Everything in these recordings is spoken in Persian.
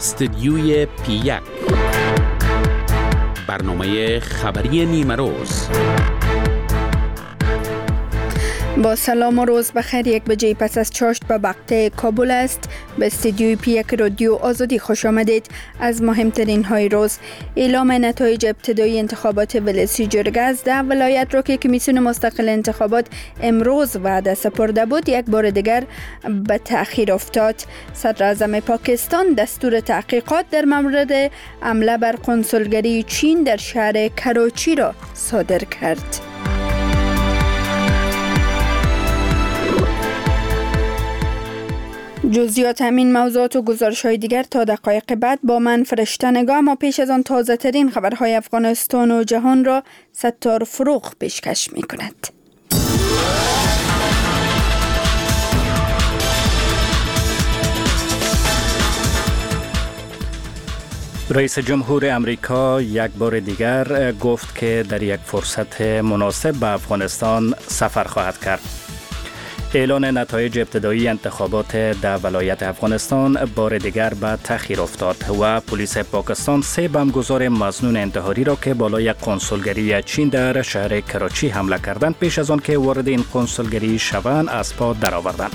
استدیوی پی1 برنامه خبری نیمه روز. با سلام و روز بخیر. 1 بجه پس از چاشت به وقت کابل است. به استدیوی پی1 رادیو آزادی خوش آمدید. از مهمترین های روز: اعلام نتایج ابتدایی انتخابات ولسی جرگه از 10 ولایت را که کمیسیون مستقل انتخابات امروز وعده سپرده بود یک بار دیگر به تأخیر افتاد. صدر اعظم پاکستان دستور تحقیقات در مورد حمله بر کنسولگری چین در شهر کراچی را صادر کرد. جزئیات همین موضوعات و گزارش‌های دیگر تا دقایق بعد با من فرشته نگاه. ما پیش از آن تازه ترین خبرهای افغانستان و جهان را ستار فروغ پیشکش می‌کند. رئیس جمهور امریکا یک بار دیگر گفت که در یک فرصت مناسب به افغانستان سفر خواهد کرد. اعلان نتایج ابتدایی انتخابات در ولایت افغانستان بار دیگر به تأخیر افتاد و پلیس پاکستان 3 بمبگذار مظنون انتحاری را که بالای کنسولگری چین در شهر کراچی حمله کردند پیش از آن که وارد این کنسولگری شوند از پا درآوردند.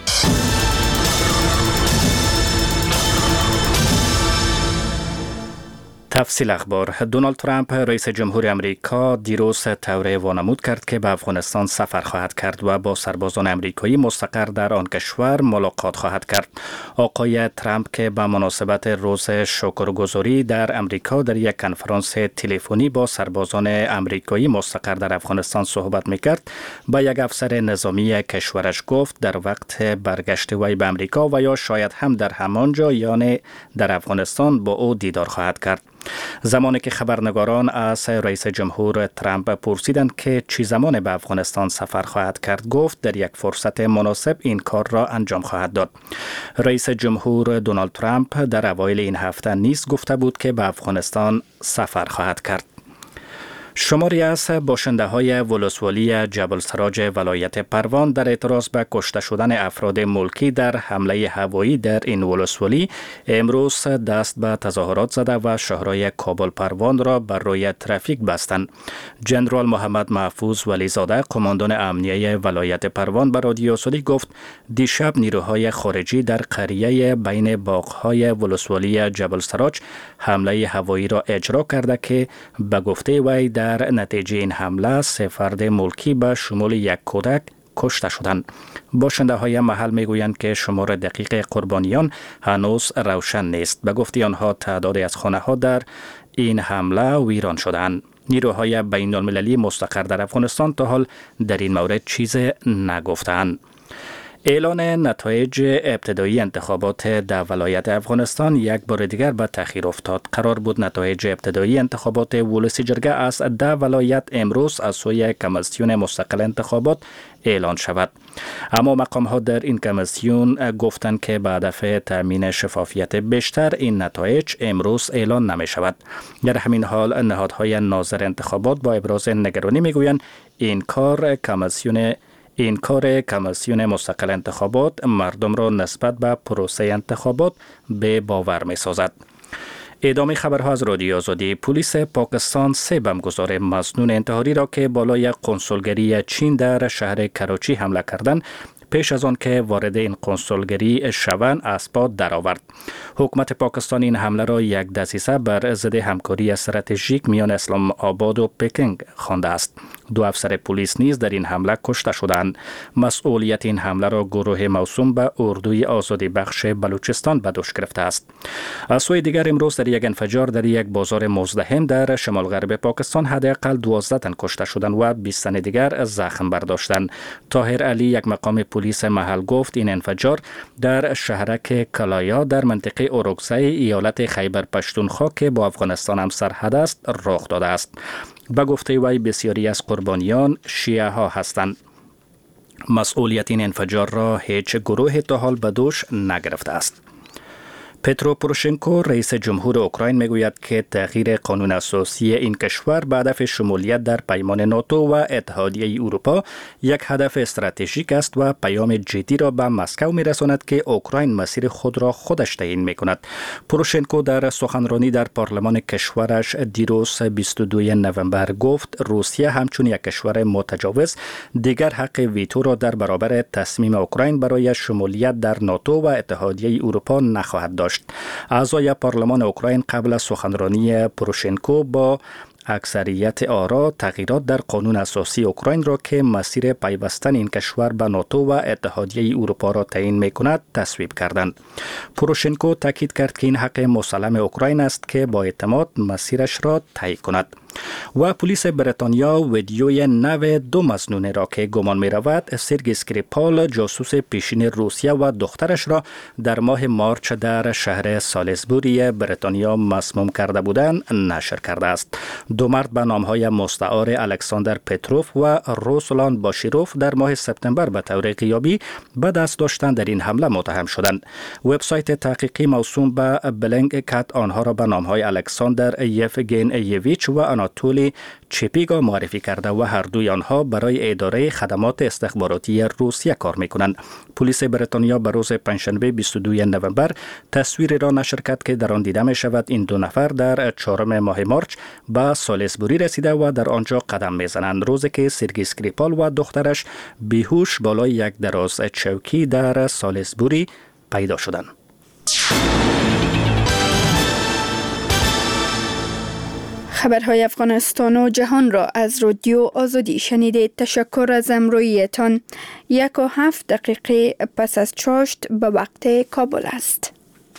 تفصیل اخبار: دونالد ترامپ رئیس جمهور امریکا دیروز توره وانمود کرد که به افغانستان سفر خواهد کرد و با سربازان امریکایی مستقر در آن کشور ملاقات خواهد کرد. آقای ترامپ که به مناسبت روز شکرگزاری در امریکا در یک کنفرانس تلفنی با سربازان امریکایی مستقر در افغانستان صحبت می‌کرد، با یک افسر نظامی کشورش گفت در وقت برگشت وی به امریکا و یا شاید هم در همانجا یعنی در افغانستان با او دیدار خواهد کرد. زمانی که خبرنگاران از رئیس جمهور ترامپ پرسیدند که چی زمان به افغانستان سفر خواهد کرد، گفت در یک فرصت مناسب این کار را انجام خواهد داد. رئیس جمهور دونالد ترامپ در اوایل این هفته نیز گفته بود که به افغانستان سفر خواهد کرد. شماری از باشنده‌های ولسوالی جبل سراج ولایت پروان در اعتراض به کشته شدن افراد ملکی در حمله هوایی در این ولسوالی امروز دست به تظاهرات زده و شهرهای کابل پروان را بر روی ترافیک بستند. جنرال محمد محفوظ ولیزاده قماندان امنیه ولایت پروان به رادیو آزادی گفت دیشب نیروهای خارجی در قریه بین باغ‌های ولسوالی جبل سراج حمله هوایی را اجرا کرده که به گفته وی در نتیجه این حمله 3 فرد ملکی به شمول 1 کودک کشته شدند. باشنده های محل میگویند که شمار دقیق قربانیان هنوز روشن نیست. به گفته آنها تعدادی از خانه ها در این حمله ویران شدند. نیروهای بین المللی مستقر در افغانستان تا حال در این مورد چیز نگفتند. اعلان نتایج ابتدایی انتخابات در ولایت افغانستان یک بار دیگر به تأخیر افتاد. قرار بود نتایج ابتدایی انتخابات ولسی جرگه از 10 ولایت امروز از سوی کمیسیون مستقل انتخابات اعلان شود. اما مقام ها در این کمیسیون گفتند که به هدف تامین شفافیت بیشتر این نتایج امروز اعلان نمی شود. در همین حال نهادهای ناظر انتخابات با ابراز نگرانی میگویند این کار کمیسیون مستقل انتخابات مردم را نسبت به پروسه انتخابات به باور می سازد. ادامه خبرها از رادیو آزادی: پلیس پاکستان 3 بمبگذار مظنون انتحاری را که بالای کنسولگری چین در شهر کراچی حمله کردند پیش از آن که وارد این کنسولگری شوند از پا درآورد. حکومت پاکستان این حمله را یک دسیسه بر ضد همکاری استراتژیک میان اسلام آباد و پکینگ خوانده است. 2 افسر پلیس نیز در این حمله کشته شدند. مسئولیت این حمله را گروه موسوم به اردوی آزادی بخش بلوچستان به دوش گرفته است. از سوی دیگر امروز در یک انفجار در یک بازار مزدحم در شمال غرب پاکستان حداقل 12 تن کشته شدند و 20 تن دیگر زخم برداشتند. طاهر علی یک مقام پلیس محل گفت این انفجار در شهرک کلایا در منطقه اورکزی ایالت خیبر پشتونخوا که با افغانستان هم سرحد است رخ داده است. به گفته وی بسیاری از قربانیان شیعه ها هستند. مسئولیت این انفجار را هیچ گروه تا حال به دوش نگرفته است. پترو پوروشنکو رئیس جمهور اوکراین میگوید که تغییر قانون اساسی این کشور به هدف شمولیت در پیمان ناتو و اتحادیه اروپا یک هدف استراتژیک است و پیام جدی را به مسکو میرساند که اوکراین مسیر خود را خودش تعیین میکند. پوروشنکو در سخنرانی در پارلمان کشورش دیروز 22 نوامبر گفت روسیه همچون یک کشور متجاوز دیگر حق ویتو را در برابر تصمیم اوکراین برای شمولیت در ناتو و اتحادیه اروپا نخواهد داشت. اعضای پارلمان اوکراین قبل از سخنرانی پوروشنکو با اکثریت آرا تغییرات در قانون اساسی اوکراین را که مسیر پیوستن این کشور به ناتو و اتحادیه اروپا را تعیین می‌کند تصویب کردند. پوروشنکو تاکید کرد که این حق مسلم اوکراین است که با اعتماد مسیرش را طی کند. و پلیس بریتانیا ویدیوی نو دو مظنون را که گمان می رود سرگی اسکریپال جاسوس پیشین روسیه و دخترش را در ماه مارچ در شهر سالیزبوری بریتانیا مسموم کرده بودند نشر کرده است. دو مرد به نامهای مستعار الکساندر پتروف و روسلان باشیروف در ماه سپتامبر به طور غیابی به دست داشتن در این حمله متهم شدند. وبسایت تحقیقی موسوم به بلینکت آنها را به نامهای الکساندر یفگین یویچ و آناتولی چپیگا معرفی کرده و هر دوی آنها برای اداره خدمات استخباراتی روسیه کار می‌کنند. پلیس بریتانیا به روز پنجشنبه 22 نوامبر تصویری را نشر کرد که در آن دیده می‌شود این دو نفر در 4 ماه مارچ به سالیزبوری رسیده و در آنجا قدم می‌زنند، روزی که سرگی اسکریپال و دخترش بیهوش بالای یک دراز چوکی در سالیزبوری پیدا شدند. خبرهای افغانستان و جهان را از رادیو آزادی شنیدید. تشکر از همراهیتان. 1:07 پس از چاشت به وقت کابل است.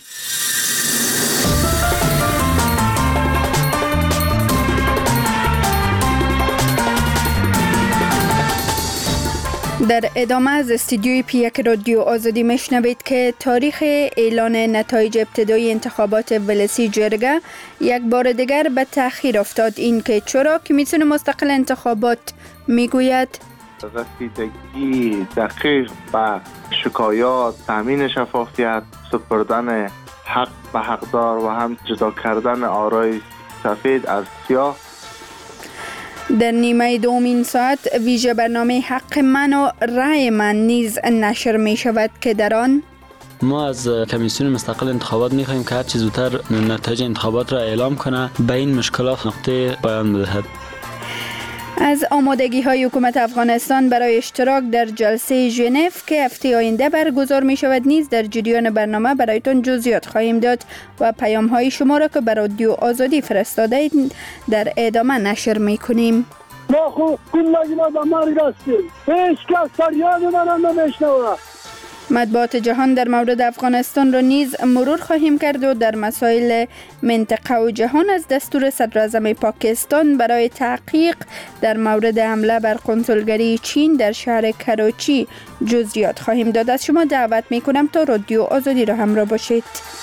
در ادامه از استودیوی پیک رادیو آزادی میشنوید که تاریخ اعلان نتایج ابتدایی انتخابات ولسی جرگه یک بار دیگر به تأخیر افتاد. این که چرا کمیسیون مستقل انتخابات میگوید رسیدگی دقیق به شکایات، تامین شفافیت، سپردن حق به حقدار و هم جدا کردن آرای سفید از سیاه. در نیمه دومین ساعت ویژه برنامه حق من و رای من نیز نشر می شود که در آن ما از کمیسیون مستقل انتخابات می خواهیم که هر چه زودتر نتایج انتخابات را اعلام کنه، به این مشکلات نقطه پایان بدهد. از آمادگی های حکومت افغانستان برای اشتراک در جلسه ژنو که هفته آینده برگزار می شود نیز در جریان برنامه برایتان جزئیات خواهیم داد و پیام های شما را که بر رادیو آزادی فرستاده اید در ادامه نشر می کنیم. ما خوب کلگی ما به مرگ هستیم، هیچ کس فریاد من نمیشنوه. مطبوعات جهان در مورد افغانستان را نیز مرور خواهیم کرد و در مسائل منطقه و جهان از دستور صدراعظم پاکستان برای تحقیق در مورد حمله بر قنصلگری چین در شهر کراچی جزئیات خواهیم داد. از شما دعوت می کنم تا رادیو آزادی را همراه باشید.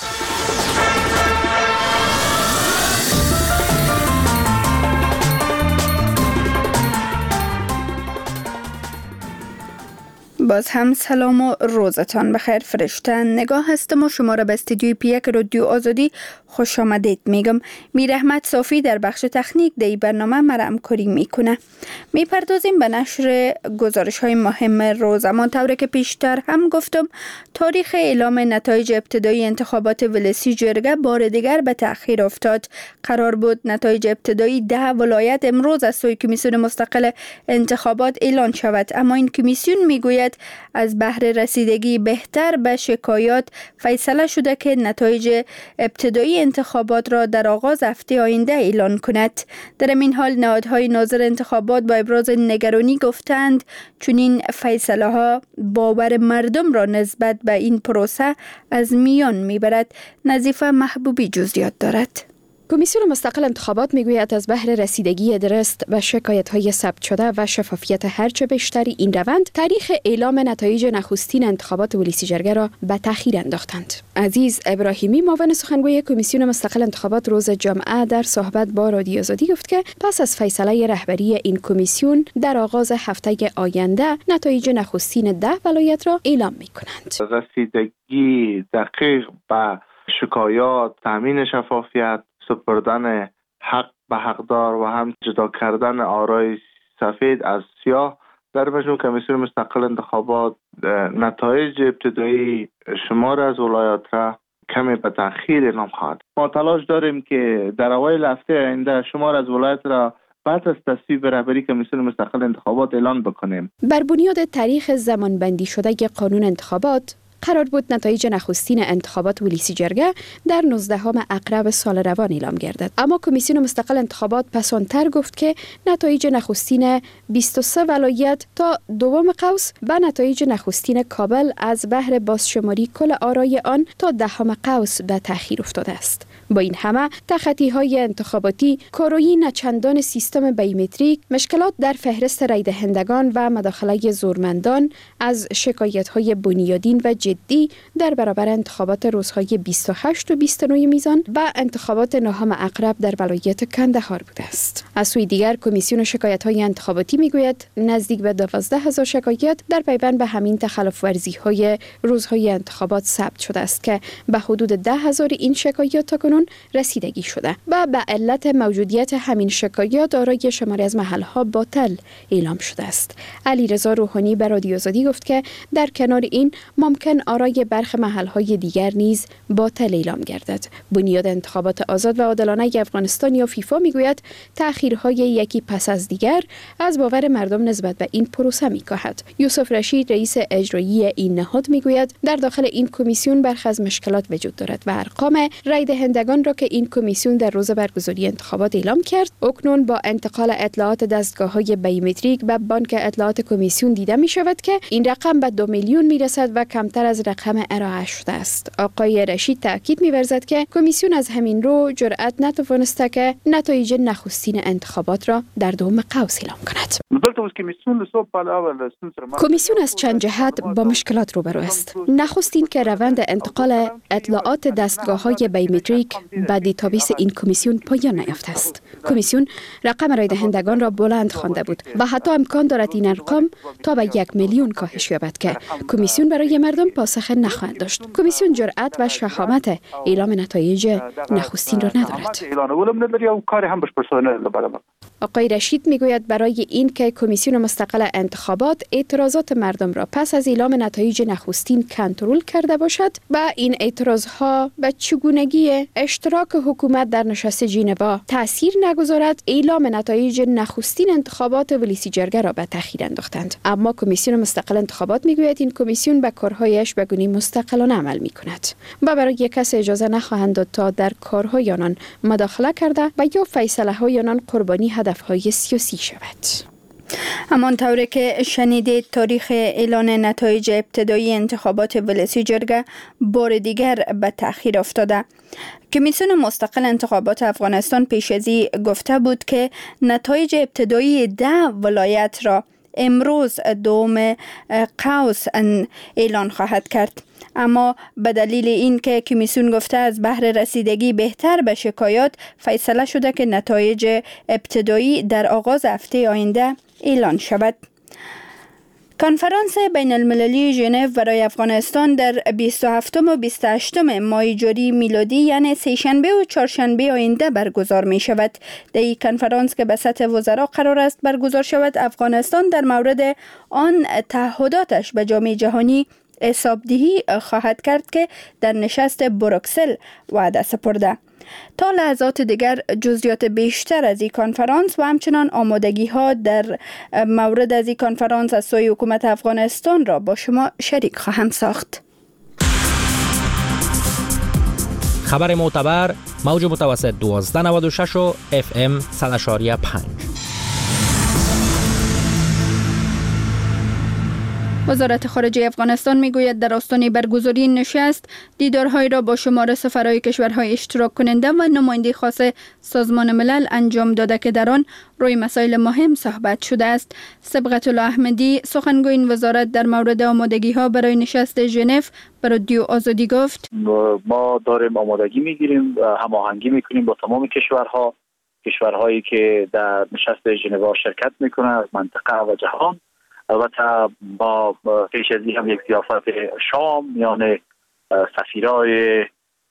باز هم سلام و روزتان بخیر. فرشته نگاه هستم و شما را به استودیوی پیک رادیو آزادی خوش آمدید میگم. میر احمد صافی در بخش تکنیک در برنامه مرا همکاری میکنه. میپردازیم به نشر گزارش های مهم روز. اما طوری که پیشتر هم گفتم تاریخ اعلام نتایج ابتدایی انتخابات ولسی جرگه بار دیگر به تأخیر افتاد. قرار بود نتایج ابتدایی 10 ولایت امروز از سوی کمیسیون مستقل انتخابات اعلان شود، اما این کمیسیون میگوید از بهر رسیدگی بهتر به شکایات فیصله شده که نتایج ابتدایی انتخابات را در آغاز هفته آینده اعلان کند. در این حال نهادهای ناظر انتخابات با ابراز نگرانی گفتند چون این فیصله ها باور مردم را نسبت به این پروسه از میان میبرد. نظیفه محبوبی جزئیات دارد. کمیسیون مستقل انتخابات میگوید از بهر رسیدگی درست و شکایت‌های ثبت شده و شفافیت هرچه بیشتری این روند تاریخ اعلام نتایج نخستین انتخابات ولسی جرگه را به تأخیر انداختند. عزیز ابراهیمی معاون سخنگوی کمیسیون مستقل انتخابات روز جمعه در صحبت با رادیو آزادی گفت که پس از فیصله رهبری این کمیسیون در آغاز هفته آینده نتایج نخستین 10 ولایت را اعلام می‌کنند. رسیدگی دقیق به شکایات، تامین شفافیت، سپردن حق به حقدار و هم جدا کردن آرای سفید از سیاه. در مجموع کمیسیون مستقل انتخابات نتایج ابتدایی شمار از ولایات را کمی به تأخیر اعلام خواهد. ما تلاش داریم که در اوایل هفته آینده شمار از ولایات را بعد از تصویب رهبری کمیسیون مستقل انتخابات اعلان بکنیم. بر بنیاد تاریخ زمانبندی شده قانون انتخابات قرار بود نتایج نخستین انتخابات ولسی جرگه در 19 اکرب سال روان اعلام گردد، اما کمیسیون مستقل انتخابات پسانتر گفت که نتایج نخستین 23 ولایت تا دوم قوس و نتایج نخستین کابل از بهر بازشماری کل آرای آن تا 10 قوس به تأخیر افتاده است. با این همه تخطی‌های انتخاباتی، کرویی نچندان سیستم بیومتریک، مشکلات در فهرست رای دهندگان و مداخله زورمندان از شکایت‌های بنیادین و جدی در برابر انتخابات روزهای 28 و 29 میزان و انتخابات 9 اکرب در ولایت کندهار بوده است. از سوی دیگر کمیسیون شکایت‌های انتخاباتی میگوید نزدیک به 12,000 شکایت در پیوند به همین تخلف ورزی‌های روزهای انتخابات ثبت شده است که به حدود 10,000 این شکایات تاکنون رسیدگی شده و به علت موجودیت همین شکایات آرای شماری از محل‌ها باطل اعلام شده است. علیرضا روحانی به رادیو آزادی گفت که در کنار این ممکن آرای برخی محل‌های دیگر نیز باطل اعلام گردد. بنیاد انتخابات آزاد و عادلانه افغانستان یا فیفا میگوید تأخیرهای یکی پس از دیگر از باور مردم نسبت به این پروسه میکاهد. یوسف رشید رئیس اجرایی این نهاد میگوید در داخل این کمیسیون برخی از مشکلات وجود دارد و ارقام رای دهندگان را که این کمیسیون در روز برگزاری انتخابات اعلام کرد اکنون با انتقال اطلاعات دستگاه‌های بیومتریک به بانک اطلاعات کمیسیون دیده می شود که این رقم به 2 میلیون می رسد و کمتر از رقم ارائه شده است. آقای رشید تاکید می ورزد که کمیسیون از همین رو جرأت نتوانسته که نتایج نخستین انتخابات را در دوم قوس اعلام کند. کمیسیون از چند جهت با مشکلات روبرو است. نخستین که روند انتقال اطلاعات دستگاه‌های بیومتریک به دیتابیس این کمیسیون پایان نیافته است. کمیسیون رقم رای دهندگان را بلند خوانده بود و حتی امکان دارد این ارقام تا به 1 میلیون کاهش یابد که کمیسیون برای مردم پاسخ نخواهد داشت. کمیسیون جرأت و شهامت اعلام نتایج نخستین را ندارد. آقای رشید میگوید برای این که کمیسیون مستقل انتخابات اعتراضات مردم را پس از اعلام نتایج نخستین کنترل کرده باشد و این اعتراضها به چگونگی اشتراک حکومت در نشست ژنوا تاثیر نگذارد، اعلام نتایج نخستین انتخابات ولسی جرگه را به تأخیر انداختند. اما کمیسیون مستقل انتخابات میگوید این کمیسیون به کارهایش به گونه مستقلانه عمل میکند و برای کسی اجازه نخواهند داد تا در کارهای آنان مداخله کرده و یا فیصله های آنان قربانی هدفهای سیاسی شود. همانطور که شنیدید تاریخ اعلان نتایج ابتدایی انتخابات ولسی جرگه بار دیگر به تأخیر افتاده. کمیسیون مستقل انتخابات افغانستان پیش از این گفته بود که نتایج ابتدایی 10 ولایت را امروز دوم قوس اعلان خواهد کرد. اما به دلیل این که کمیسیون گفته از بهر رسیدگی بهتر به شکایات فیصله شده که نتایج ابتدایی در آغاز هفته آینده اعلان شود. کنفرانس بین المللی ژنو برای افغانستان در 27 و 28 ماه جاری میلادی یعنی سه‌شنبه و چهارشنبه آینده برگزار می شود. در این کنفرانس که به سطح وزرا قرار است برگزار شود، افغانستان در مورد آن تعهداتش به جامعه جهانی حسابدهی خواهد کرد که در نشست بروکسل وعده سپرده. تا لحظات دیگر جزئیات بیشتر از این کنفرانس و همچنان آمادگی ها در مورد از این کنفرانس از سوی حکومت افغانستان را با شما شریک خواهم ساخت. خبر معتبر موج متوسط 1296 و FM 100.5. وزارت خارجه افغانستان میگوید در آستانه برگزاری نشست دیدارهایی را با شمار سفرهای کشورهای اشتراک کننده و نماینده خاص سازمان ملل انجام داده که در آن روی مسائل مهم صحبت شده است. صبغت الله احمدی سخنگوی این وزارت در مورد آمادگی ها برای نشست ژنو به رادیو آزادی گفت: ما داریم آمادگی میگیریم، هماهنگی میکنیم با تمام کشورهایی که در نشست ژنو شرکت میکنن از منطقه و جهان. البته با پیش از این هم یک ضیافت شام میان سفیرای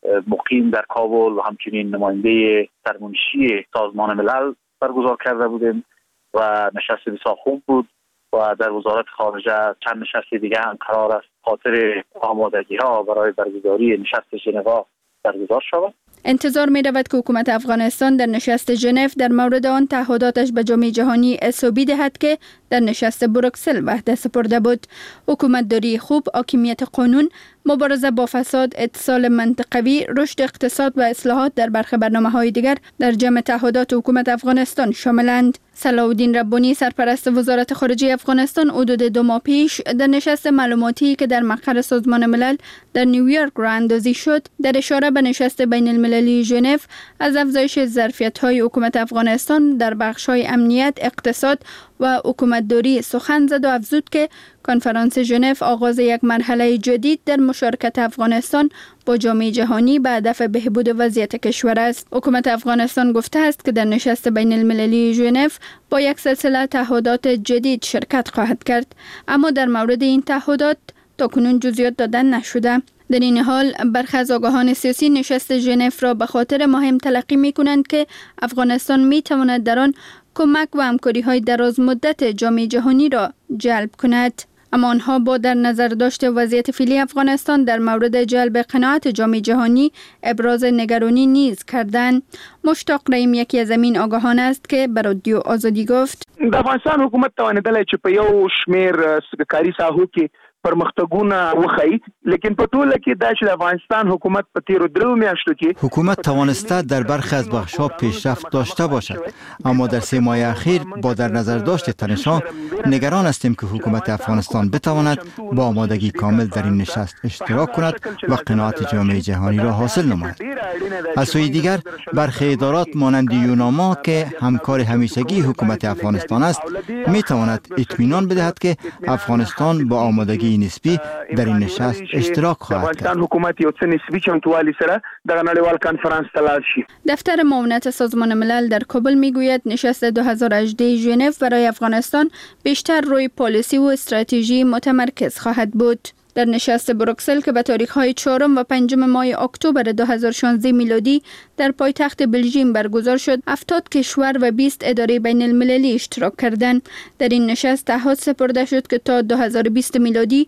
مقیم در کابل و همچنین نماینده سرمنشی سازمان ملل برگزار کرده بودیم و نشست بسیار خوب بود و در وزارت خارجه چند نشست دیگه هم قرار است خاطر آمادگی ها برای برگزاری نشست ژنو برگزار شود. انتظار می رود که حکومت افغانستان در نشست ژنو در مورد آن تعهداتش به جامعه جهانی اصابی دهد که در نشست بروکسل وعده سپرده بود. حکومت داری خوب، حاکمیت قانون، مبارزه با فساد، اتصال منطقوی، رشد اقتصاد و اصلاحات در برخی برنامه‌های دیگر در جمع تعهدات حکومت افغانستان شاملند. صلاح الدین ربانی سرپرست وزارت خارجه افغانستان حدود 2 ماه پیش در نشست معلوماتی که در مقر سازمان ملل در نیویورک راه اندازی شد در اشاره به نشست بین المللی ژنو از افزایش ظرفیت‌های حکومت افغانستان در بخش‌های امنیت، اقتصاد و حکومتداری سخن زد و افزود که کنفرانس ژنو آغاز یک مرحله جدید در مشارکت افغانستان با جامعه جهانی به هدف بهبود وضعیت کشور است. حکومت افغانستان گفته است که در نشست بین المللی ژنو با یک سلسله تعهدات جدید شرکت خواهد کرد، اما در مورد این تعهدات تاکنون جزئیات دادن نشده. در این حال برخی از آگاهان سیاسی نشست ژنو را به خاطر مهم تلقی می کنند که افغانستان می تواند در آن کمک و همکاری های دراز مدت جامعه جهانی را جلب کند. اما آنها با در نظر داشت وضعیت فعلی افغانستان در مورد جلب قناعت جامعه جهانی ابراز نگرانی نیز کردند. مشتاق رحیم یکی از این آگاهان است که به رادیو آزادی گفت: د افغانستان حکومت توانیدلی چې په یو شمیر کاري ساحو کې پرمختګونه وخی، لیکن په ټوله کې دا چې د افغانستان حکومت په تیرو 3 میاشتو کې حکومت توانسته در برخی از بخش‌ها پیشرفت داشته باشد، اما در 3 ماه اخیر با در نظر داشت تنش‌ها نگران هستیم که حکومت افغانستان بتواند با آمادگی کامل در این نشست اشتراک کند و قناعت جامعه جهانی را حاصل نماید. از سوی دیگر برخی ادارات مانند یوناما که همکار همیشگی حکومت افغانستان است میتواند اطمینان بدهد که افغانستان با آمادگی نسبی در این نشست اشتراک خواهد کرد. حکومت یو څه نسبی چمتووالی سره دغه نړیوال کانفرنس ته لاړ شي. دفتر معاونت سازمان ملل در کابل میگوید نشست 2018 ژنو برای افغانستان بیشتر روی پالیسی و استراتژی متمرکز خواهد بود. در نشست بروکسل که به تاریخ‌های 4 و 5 ماه اکتبر 2016 میلادی در پایتخت بلژیم برگزار شد، 70 کشور و 20 اداره بین المللی اشتراک کردند. در این نشست تعهد سپرده شد که تا 2020 میلادی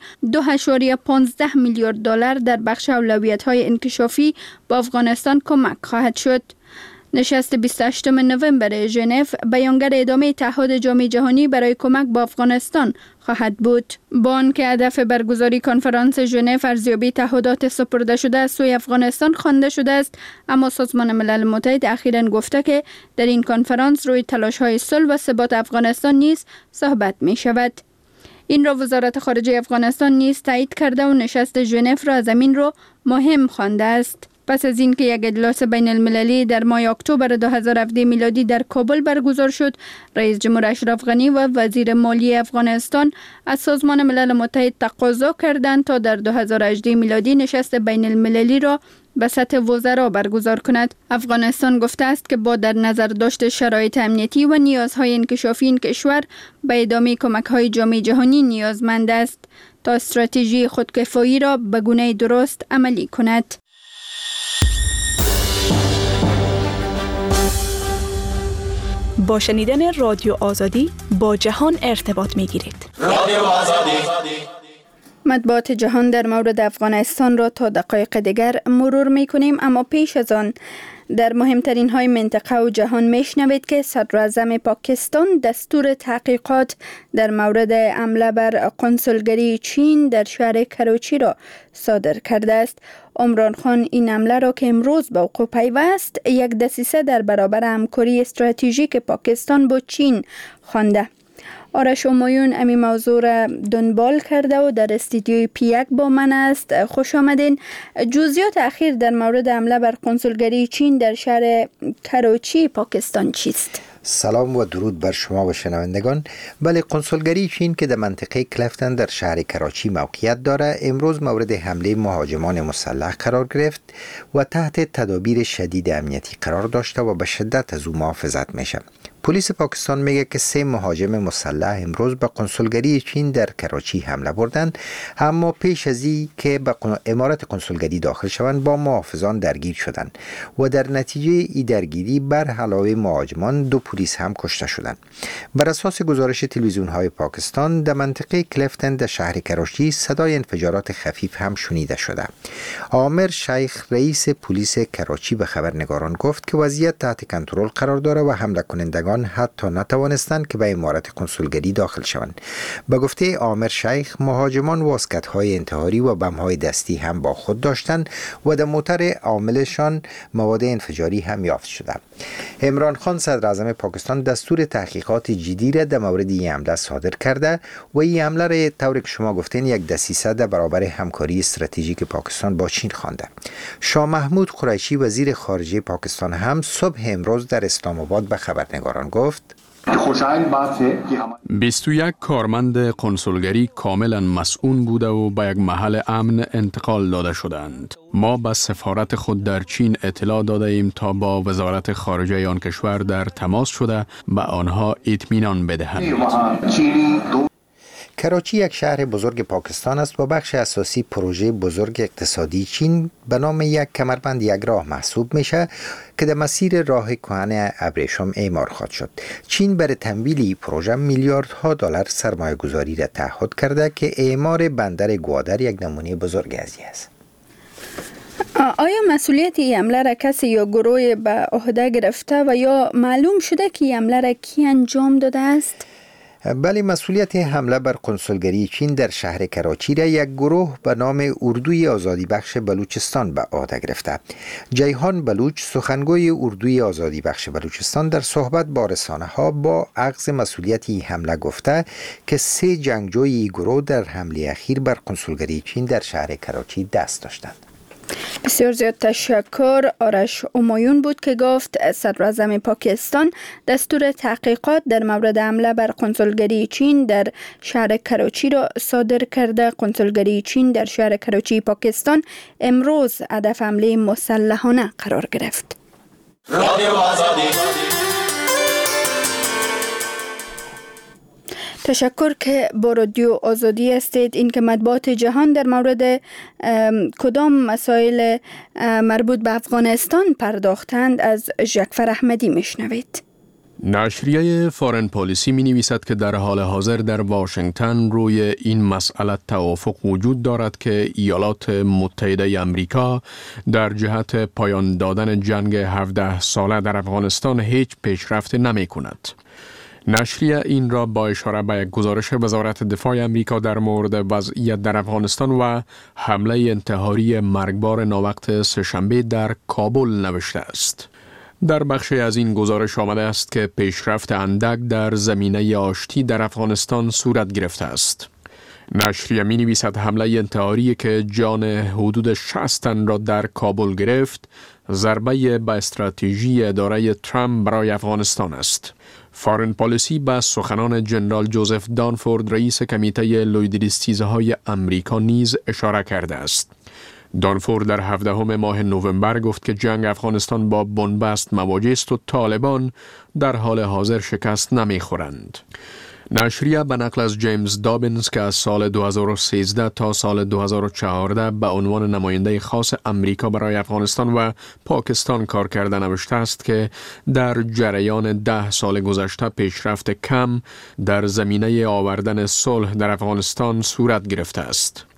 2.15 میلیارد دلار در بخش اولویت‌های انکشافی با افغانستان کمک خواهد شد. نشست 28 نوامبر ژنو بیانگر ادامه تعهد جامعه جهانی برای کمک با افغانستان خواهد بود. با آنکه هدف برگزاری کنفرانس ژنو ارزیابی تعهدات سپرده شده از سوی افغانستان خوانده شده است، اما سازمان ملل متحد اخیراً گفته که در این کنفرانس روی تلاش‌های صلح و ثبات افغانستان نیز صحبت می شود. این را وزارت خارجه افغانستان نیز تایید کرده و نشست ژنو را از این رو مهم خوانده است. پس از اینکه یک اجلاس بین المللی در ماه اکتبر 2017 میلادی در کابل برگزار شد، رئیس جمهور اشرف غنی و وزیر مالیه افغانستان از سازمان ملل متحد تقاضا کردند تا در 2018 میلادی نشست بین المللی را به سطح وزرا برگزار کند. افغانستان گفته است که با در نظر داشت شرایط امنیتی و نیازهای انکشافی این کشور به ادامه کمک‌های جامعه جهانی نیازمند است تا استراتژی خودکفایی را به گونه درست عملی کند. با شنیدن رادیو آزادی با جهان ارتباط می‌گیرید. رادیو آزادی. مطبوعات جهان در مورد افغانستان را تا دقایق دیگر مرور می‌کنیم، اما پیش از آن در مهمترین های منطقه و جهان میشنوید که صدر اعظم پاکستان دستور تحقیقات در مورد حمله بر قنصلگری چین در شهر کراچی را صادر کرده است. عمران خان این حمله را که امروز به وقوع پیوست یک دسیسه در برابر همکاری استراتژیک پاکستان با چین خوانده. آرش همایون امی موضوع را دنبال کرده و در استودیوی پیک با من است. خوش آمدین. جزئیات اخیر در مورد حمله بر قنصلگری چین در شهر کراچی پاکستان چیست؟ سلام و درود بر شما و شنوندگان. بله، قنصلگری چین که در منطقه کلفتن در شهر کراچی موقعیت دارد امروز مورد حمله مهاجمان مسلح قرار گرفت و تحت تدابیر شدید امنیتی قرار داشته و به شدت از او محافظت میشه. پلیس پاکستان میگه که 3 مهاجم مسلح امروز به کنسولگری چین در کراچی حمله بردند، اما پیش از این که به عمارت کنسولگری داخل شوند با محافظان درگیر شدند و در نتیجه این درگیری بر علاوه مهاجمان 2 پلیس هم کشته شدند. بر اساس گزارش تلویزیون‌های پاکستان در منطقه کلفتن در شهر کراچی صدای انفجارات خفیف هم شنیده شده. عامر شیخ رئیس پلیس کراچی به خبرنگاران گفت که وضعیت تحت کنترل قرار داره و حمله کنندگان حتی نتوانستند که به عمارت کنسولگری داخل شوند. به گفته عامر شیخ، مهاجمان واسکت‌های انتحاری و بم‌های دستی هم با خود داشتند و در موتر عاملشان مواد انفجاری هم یافت شده. عمران خان صدر اعظم پاکستان دستور تحقیقات جدی را در مورد این حمله صادر کرده و این حمله را طوری که شما گفتین یک دسیسه در برابر همکاری استراتژیک پاکستان با چین خوانده. شاه محمود قریشی وزیر خارجه پاکستان هم صبح امروز در اسلام آباد به خبرنگاران گفت 21 کارمند کنسولگری کاملا مسئول بوده و به یک محل امن انتقال داده شدند. ما به سفارت خود در چین اطلاع داده ایم تا با وزارت خارجه آن کشور در تماس شده به آنها اطمینان بدهند. کراچی یک شهر بزرگ پاکستان است و بخش اساسی پروژه بزرگ اقتصادی چین به نام یک کمربند یک راه محسوب میشه که در مسیر راه کهن ابریشم اعمار خواهد شد. چین برای تمویل پروژه میلیاردها دلار سرمایه گذاری را تعهد کرده که اعمار بندر گوادر یک نمونه بزرگ از این است. آیا مسئولیت این حمله را کسی یا گروه به عهده گرفته و یا معلوم شده که این حمله را کی انجام داده است؟ بله، مسئولیت حمله بر کنسولگری چین در شهر کراچی را یک گروه به نام اردوی آزادی بخش بلوچستان به عهده گرفته. جیهان بلوچ، سخنگوی اردوی آزادی بخش بلوچستان، در صحبت با رسانه‌ها با اخذ مسئولیت این حمله گفته که 3 جنگجوی این گروه در حمله اخیر بر کنسولگری چین در شهر کراچی دست داشتند. بسیار زیاد تشکر. آرش همایون بود که گفت صدر اعظم پاکستان دستور تحقیقات در مورد حمله بر کنسولگری چین در شهر کراچی را صادر کرده. کنسولگری چین در شهر کراچی پاکستان امروز هدف حمله مسلحانه قرار گرفت. تشکر که با رادیو آزادی هستید. این که مطبوعات جهان در مورد کدام مسائل مربوط به افغانستان پرداختند از جعفر احمدی میشنوید. نشریه فارن پالیسی می نویسد که در حال حاضر در واشنگتن روی این مسئله توافق وجود دارد که ایالات متحده امریکا در جهت پایان دادن جنگ 17 ساله در افغانستان هیچ پیشرفت نمی کند. نشریه این را با اشاره به یک گزارش وزارت دفاع امریکا در مورد وضعیت در افغانستان و حمله انتحاری مرگبار ناوقت سه‌شنبه در کابل نوشته است. در بخشی از این گزارش آمده است که پیشرفت اندک در زمینه آشتی در افغانستان صورت گرفته است. نشریه می نویسد حمله انتحاری که جان حدود 60 تن را در کابل گرفت، ضربه به استراتژی اداره ترامپ برای افغانستان است. فارن پالیسی به سخنان جنرال جوزف دانفورد رئیس کمیته لویدریستیزهای امریکا نیز اشاره کرده است. دانفورد در 17 ماه نوامبر گفت که جنگ افغانستان با بنبست مواجه است و طالبان در حال حاضر شکست نمیخورند. نشریه به نقل از جیمز دابینز که از سال 2013 تا سال 2014 به عنوان نماینده خاص امریکا برای افغانستان و پاکستان کار کرده نوشته است که در جریان 10 سال گذشته پیشرفت کم در زمینه آوردن صلح در افغانستان صورت گرفته است.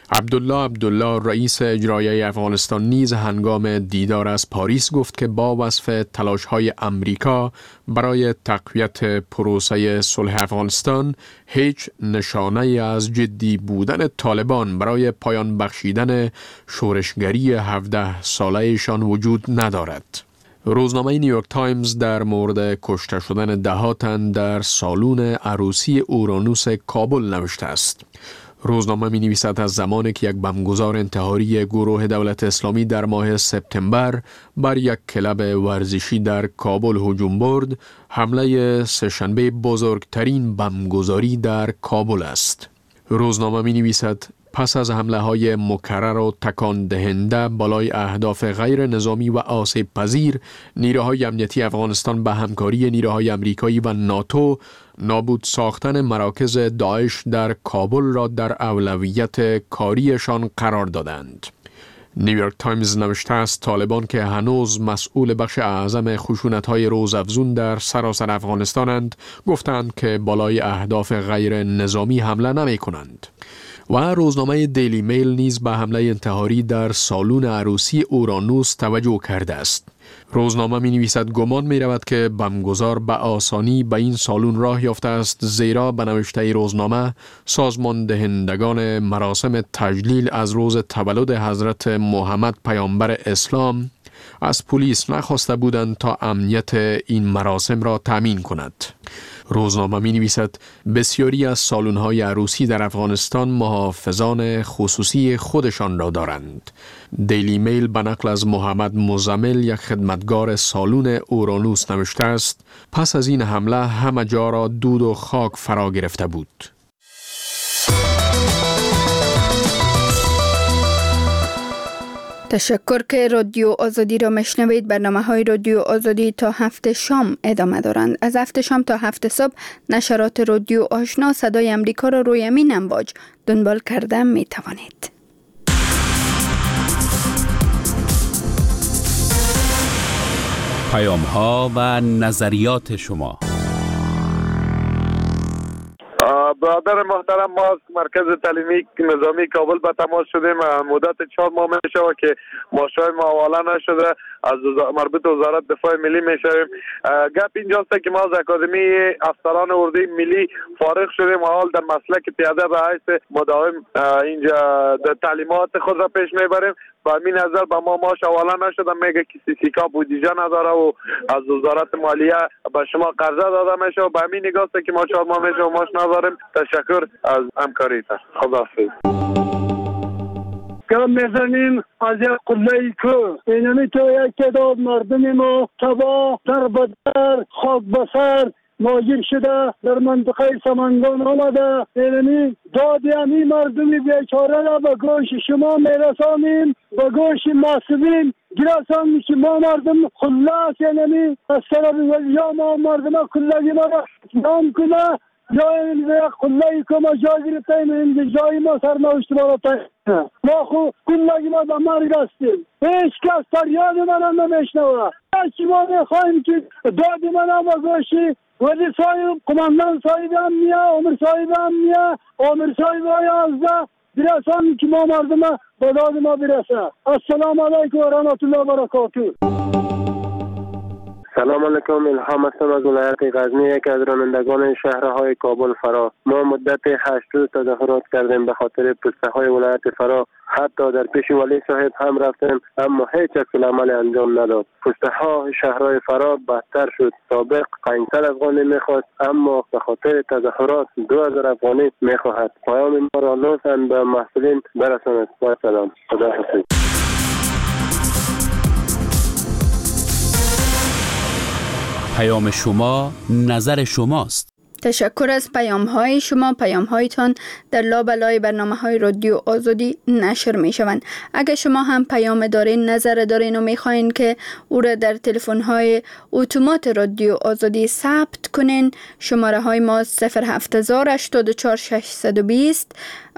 عبدالله رئیس اجرایی افغانستان نیز هنگام دیدار از پاریس گفت که با وصف تلاش‌های امریکا برای تقویت پروسه صلح افغانستان هیچ نشانه از جدی بودن طالبان برای پایان بخشیدن شورشگری 17 ساله‌شان وجود ندارد. روزنامه نیویورک تایمز در مورد کشته شدن 10 تن در سالن عروسی اورانوس کابل نوشته است. روزنامه می نویسد از زمانی که یک بمبگذار انتحاری گروه دولت اسلامی در ماه سپتامبر بر یک کلب ورزشی در کابل هجوم برد، حمله سه‌شنبه بزرگترین بمبگذاری در کابل است. روزنامه می نویسد پس از حمله های مکرر و تکان دهنده بالای اهداف غیر نظامی و آسیب پذیر، نیروهای امنیتی افغانستان به همکاری نیروهای آمریکایی و ناتو نابود ساختن مراکز داعش در کابل را در اولویت کاریشان قرار دادند. نیویورک تایمز نوشته است طالبان که هنوز مسئول بخش اعظم خشونت‌های روزافزون در سراسر افغانستانند، گفتند که بالای اهداف غیر نظامی حمله نمی‌کنند. و روزنامه دیلی میل نیز به حمله انتحاری در سالن عروسی اورانوس توجه کرده است. روزنامه می نویسد گمان می رود که بمبگذار به آسانی به این سالن راه یافته است، زیرا به نوشته روزنامه سازمان دهندگان مراسم تجلیل از روز تولد حضرت محمد پیامبر اسلام از پلیس نخواسته بودند تا امنیت این مراسم را تامین کند. روزنامه می نویسد بسیاری از سالن‌های عروسی در افغانستان محافظان خصوصی خودشان را دارند. دیلی میل به نقل از محمد مزمل، یک خدمتگار سالن اورانوس نوشته است پس از این حمله همه جا را دود و خاک فرا گرفته بود. تشکر که رادیو آزادی را مشنوید. برنامه‌های رادیو آزادی تا 7 شام ادامه دارند. از 7 شام تا 7 صبح نشرات رادیو آشنا صدای امریکا را روی امین امواج دنبال کرده می توانید. پیام‌ها و نظریات شما. برادر محترم، ما از مرکز تعلیمی نظامی کابل به تماس شدیم. مدت 4 ماه میشه که ماشای ما حواله نشده. از مربوط وزارت دفاع ملی میشویم. گپ اینجاست که ما از اکادمی افسران اردوی ملی فارغ شدیم و حال در مسلک پیاده به حیث مداوم اینجا تعلیمات خود را پیش میبریم. با همین نظر به ما ماش حواله نشده، میگه که سیسیکا بودجه نداره و از وزارت مالیه به شما قرضه داده میشه و به همین نگاست که ما 4 ماه میشه و ماش نداریم. تشکر از همکاریتان. خداحافظ. گام میزنیم از یک قله‌ای که اینمی تو یک تعداد مردم ما تباه در بدر خاک بسر ماجر شده در منطقه سمنگان آمده. اینمی دادی همی مردم بیچاره را به گوش شما میرسانیم، به گوش مسئولین گرسانیم که ما مردم خلاص اینمی از طرف وزیا ما مردم کلگی ما را نام کنه یا این یک قله‌ای که ما جا گرفتیم این جایی ما سرنوشت ما را تایید. ما خود کلگی ما به مرگ هستیم. هیچ کس فریاد من هم نمیشنوه. هرچی ما میخواهیم که دادی من هم به گوشی ولی صاحب قماندان صاحب امنیه، عمر صاحب امنیه، عمر صاحب آیازده برسان که ما مردم به داد ما برسه. السلام علیکم و رحمت الله و برکاته. سلام علیکم، الهام هستم از ولایت غزنی، یک از رانندگان شهرهای کابل فرا. ما مدت 8 روز تظاهرات کردیم به خاطر پسته های ولایت فرا. حتی در پیش ولی صاحب هم رفتیم اما هیچ عمل انجام نداد. پسته ها شهرهای فرا بدتر شد. سابق 500 افغانی میخواست اما به خاطر تظاهرات 2000 افغانی میخواهد. پیام ما را لطفاً به مسئولین برسانید. با سلام. خدا حافظ. پیام شما نظر شماست. تشکر از پیام‌های شما. پیام‌هایتان در لابلای برنامه‌های رادیو آزادی نشر می‌شوند. اگر شما هم پیام دارین، نظر دارین و می‌خواین که او را در تلفن‌های اتومات رادیو آزادی ثبت کنین، شماره‌های ما 07084 620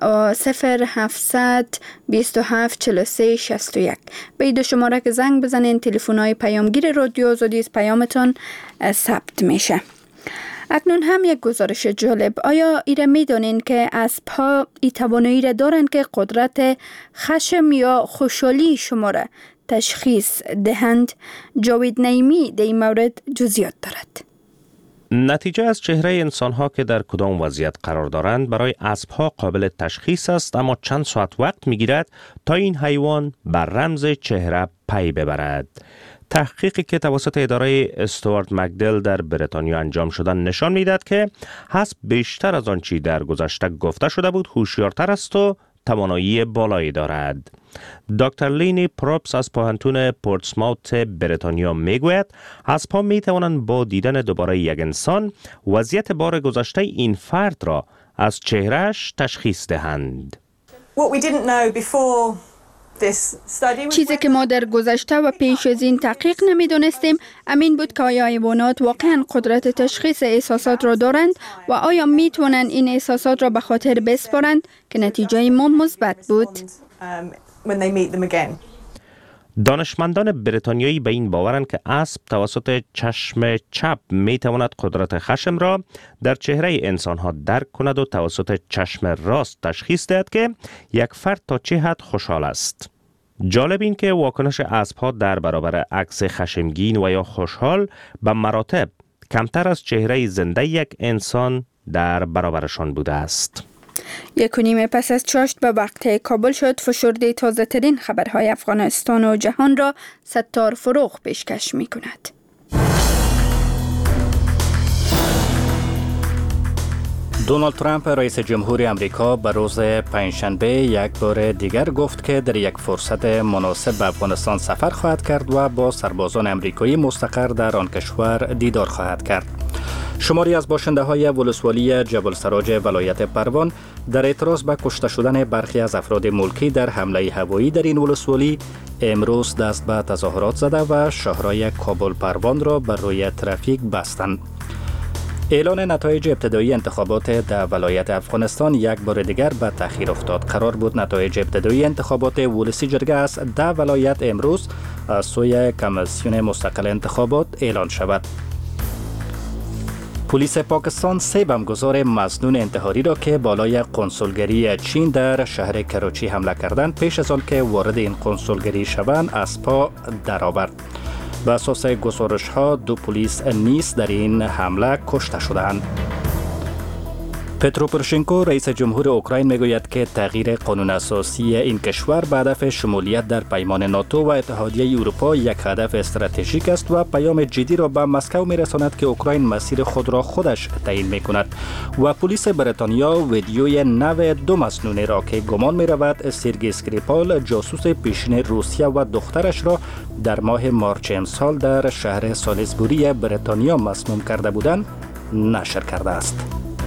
0700 27 43 61. به این 2 شماره که زنگ بزنین، تلفن‌های پیامگیر رادیو آزادی پیامتان ثبت میشه. اکنون هم یک گزارش جالب. آیا ایره میدانین که اسب‌ها این توانایی را دارند که قدرت خشم یا خوشحالی شما را تشخیص دهند؟ جاوید نعیمی در این مورد جزئیات دارد. نتیجه از چهره انسان‌ها که در کدام وضعیت قرار دارند برای اسب‌ها قابل تشخیص است، اما چند ساعت وقت می‌گیرد تا این حیوان بر رمز چهره پی ببرد. تحقیقی که توسط اداره استوارت مکدل در بریتانیا انجام شده نشان می‌دهد که اسب بیشتر از آنچه در گذشته گفته شده بود هوشیارتر است و توانایی بالایی دارد. دکتر لینی پروپس از پوهنتون پورتسماوت بریتانیا میگوید اسب‌ها می‌توانند با دیدن دوباره یک انسان وضعیت بار گذشته این فرد را از چهرهش تشخیص دهند. چیزی که ما در گذشته و پیش از این تحقیق نمیدونستیم امین بود که آیا حیوانات واقعا قدرت تشخیص احساسات را دارند و آیا میتونند این احساسات را به خاطر بسپارند که نتیجه ما مثبت بود. دانشمندان بریتانیایی به این باورند که اسب توسط چشم چپ می تواند قدرت خشم را در چهره انسان ها درک کند و توسط چشم راست تشخیص دهد که یک فرد تا چه حد خوشحال است. جالب این که واکنش اسب ها در برابر عکس خشمگین و یا خوشحال به مراتب کمتر از چهره زنده یک انسان در برابرشان بوده است. 1.5 پس از چاشت به وقت کابل شد. فشرده تازه ترین خبرهای افغانستان و جهان را ستار فروغ پیشکش می کند. دونالد ترامپ رئیس جمهور آمریکا به روز پنجشنبه یک بار دیگر گفت که در یک فرصت مناسب به افغانستان سفر خواهد کرد و با سربازان آمریکایی مستقر در آن کشور دیدار خواهد کرد. شماری از باشنده های ولسوالی جبل سراج ولایت پروان در اعتراض به کشته شدن برخی از افراد ملکی در حمله هوایی در این ولسوالی امروز دست به تظاهرات زده و شاهراه کابل پروان را بر روی ترافیک بستند. اعلان نتایج ابتدایی انتخابات در ولایت افغانستان یک بار دیگر به تأخیر افتاد. قرار بود نتایج ابتدایی انتخابات ولسی جرگه است در ولایت امروز از سوی کمیسیون مستقل انتخابات اعلان شود. پلیس پاکستان 3 بمبگذار مسنون انتحاری را که بالای قنصلگری چین در شهر کراچی حمله کردند پیش از آن که وارد این قنصلگری شوند از پا درآورد. به اساس گزارش ها 2 پلیس نیز در این حمله کشته شدند. پترو پروشنکو رئیس جمهور اوکراین میگوید که تغییر قانون اساسی این کشور به هدف شمولیت در پیمان ناتو و اتحادیه اروپا یک هدف استراتژیک است و پیام جدی را به مسکو میرساند که اوکراین مسیر خود را خودش تعیین میکند. و پلیس بریتانیا ویدیوی نو 2 مسنون را که گمان میرود سرگئی اسکریپال جاسوس پیشین روسیه و دخترش را در ماه مارچ امسال در شهر سالیزبوری بریتانیا مسموم کرده بودند نشر کرده است.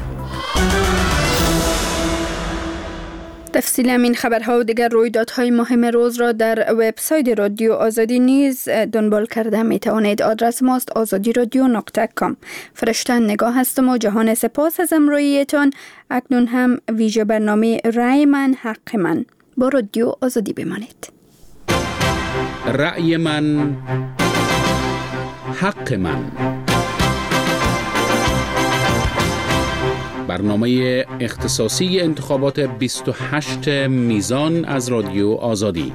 تفصیل این خبرها و دیگر رویدادهای مهم روز را در وبسایت رادیو آزادی نیز دنبال کرده می توانید. آدرس ماست azadiradio.com. فرشتن نگاه هستم و جهان سپاس از امرویتان. اکنون هم ویژه برنامه رأی من حق من. با رادیو آزادی بمانید. رأی من حق من، برنامه اختصاصی انتخابات 28 میزان از رادیو آزادی.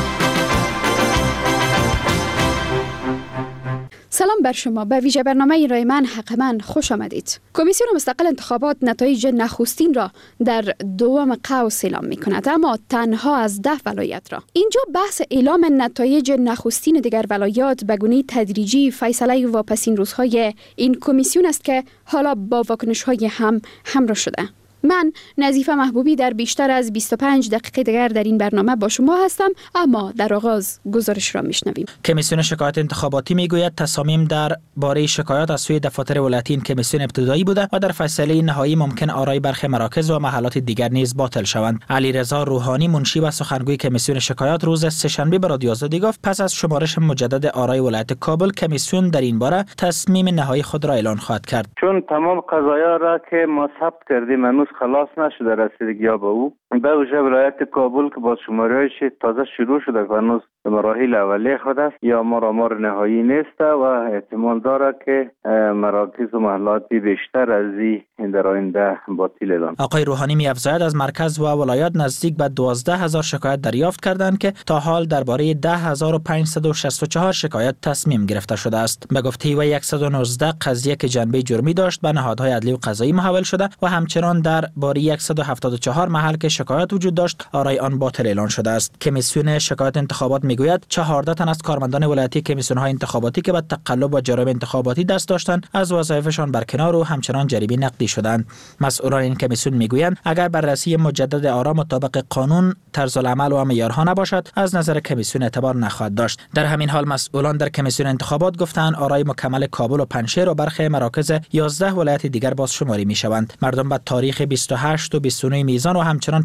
سلام بر شما. به ویژه برنامه رای من حق من خوش آمدید. کمیسیون مستقل انتخابات نتایج نخستین را در دوم قوس اعلام می کند، اما تنها از 10 ولایت را. اینجا بحث اعلام نتایج نخستین دیگر ولایات به گونه تدریجی فیصله واپسین روزهای این کمیسیون است که حالا با واکنش های همراه شده. من نظیفه محبوبی در بیشتر از 25 دقیقه دیگر در این برنامه با شما هستم، اما در آغاز گزارش را میشنویم. کمیسیون شکایت انتخاباتی میگوید تصامیم در باره شکایات از سوی دفاتر ولایتی این کمیسیون ابتدایی بوده و در فیصله نهایی ممکن آرای برخی مراکز و محلات دیگر نیز باطل شوند. علیرضا روحانی منشی و سخنگوی کمیسیون شکایات روز سه‌شنبه به رادیو آزادی گفت پس از شمارش مجدد آرای ولایت کابل کمیسیون در این باره تصمیم نهایی خود را اعلان خواهد کرد. چون تمام قضایا را که ما ثبت کردیم خلاص نشده رسیدگی ها به او به ویژه ولایت کابل که با شماره‌هایش تازه شروع شده و هنوز به مراحل اولیه خود است یا آمار نهایی نیست و احتمال داره که مراکز و محلاتی بیشتر از این در آینده باطل اعلام. آقای روحانی می‌افزاید از مرکز و ولایات نزدیک به 12,000 شکایت دریافت کردند که تا حال درباره 10,564 شکایت تصمیم گرفته شده است. به گفته و 119 قضیه که جنبه جرمی داشت به نهادهای عدلی و قضایی محول شده و همچنان در باره 174 محل که شکایت وجود داشت آرای آن باطل اعلان شده است. کمیسیون شکایت انتخابات میگوید 14 تن از کارمندان ولایتی کمیسیون‌های انتخاباتی که به تقلب و جرایم انتخاباتی دست داشتند از وظایفشان برکنار و همچنان جریمه نقدی شدند. مسئولان این کمیسیون میگویند اگر بررسی مجدد آرا مطابق قانون، طرز العمل و معیارها نباشد از نظر کمیسیون اعتبار نخواهد داشت. در همین حال مسئولان در کمیسیون انتخابات گفتند آرای مکمل کابل و پنجشیر و برخی مراکز 11 ولایت دیگر باز شماری میشوند. مردم به تاریخ 28 و 29 میزان و همچنان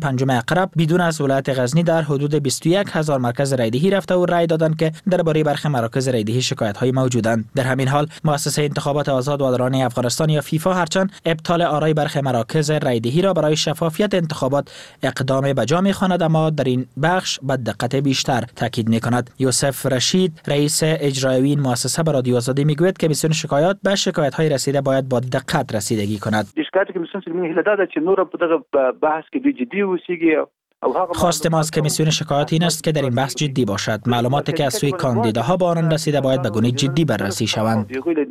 پنجم اقرب بدون از ولایت غزنی در حدود 21000 مرکز رایدهی رفته و رای دادند که درباره برخی مراکز رایدهی شکایت‌های موجودند. در همین حال مؤسسه انتخابات آزاد و عادلانه افغانستان یا فیفا هرچند ابطال آرای برخی مراکز رایدهی را برای شفافیت انتخابات اقدام به جا می‌خواند، اما در این بخش به دقت بیشتر تاکید می‌کند. یوسف رشید رئیس اجرایی این مؤسسه به رادیو آزادی میگوید که کمیسیون شکایات به شکایت‌های رسیده باید با دقت رسیدگی کند. شکایت کمیسیون سلمی هله داده چې نور په دغه بحث کې دوی جدي اوسېږي. خواست ما از کمیسیون شکایات این است که در این بحث جدی باشد. معلوماتی که از سوی کاندیداها به آنان رسیده باید به گونه جدی بررسی شوند.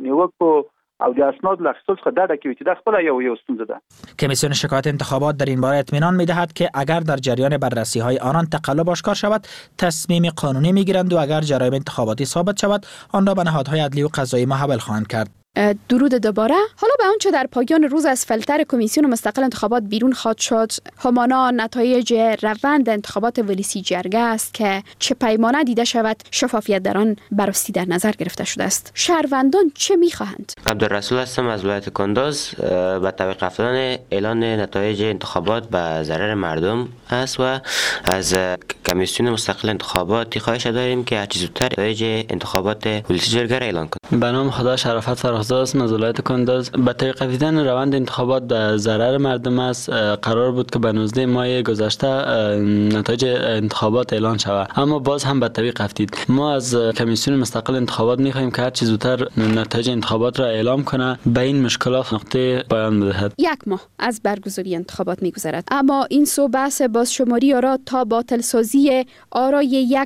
او د اسناد لخصوص خدای که د خپل یو ستونزه ده. کمیسیون شکایات انتخابات در این باره اطمینان می‌دهد که اگر در جریان بررسی‌های آنان تقلب آشکار شود، تصمیم قانونی می‌گیرند و اگر جرایم انتخاباتی ثابت شود، آن را به نهادهای عدلی و قضایی محول خواهند کرد. درود دوباره. حالا به آنچه در پایان روز از فلتر کمیسیون مستقل انتخابات بیرون خواهد شد، همانا نتایج روند انتخابات ولسی جرگه است که چه پیمانه دیده شود شفافیت در آن بررسی در نظر گرفته شده است. شهروندان چه می‌خواهند؟ عبدالرسول هستم از ولایت کندز. با توقیف افتادن اعلان نتایج انتخابات به ضرر مردم است و از کمیسیون مستقل انتخابات خواهش داریم که هر چه زودتر نتایج انتخابات ولسی جرگه را اعلان کنند. به نام خدا شرافت است از ولایت کندز. با توقیف دیدن روند انتخابات به ضرر مردم است. قرار بود که به 19 ماه گذشته نتایج انتخابات اعلان شود، اما باز هم به توقیف افتید. ما از کمیسیون مستقل انتخابات می‌خواهیم که هر چه زودتر نتایج انتخابات را اعلام کنه، به این مشکلات نقطه پایان بدهد. 1 ماه از برگزاری انتخابات می‌گذرد، اما این سو بحث بازشماری آرا تا باطل سازی آرای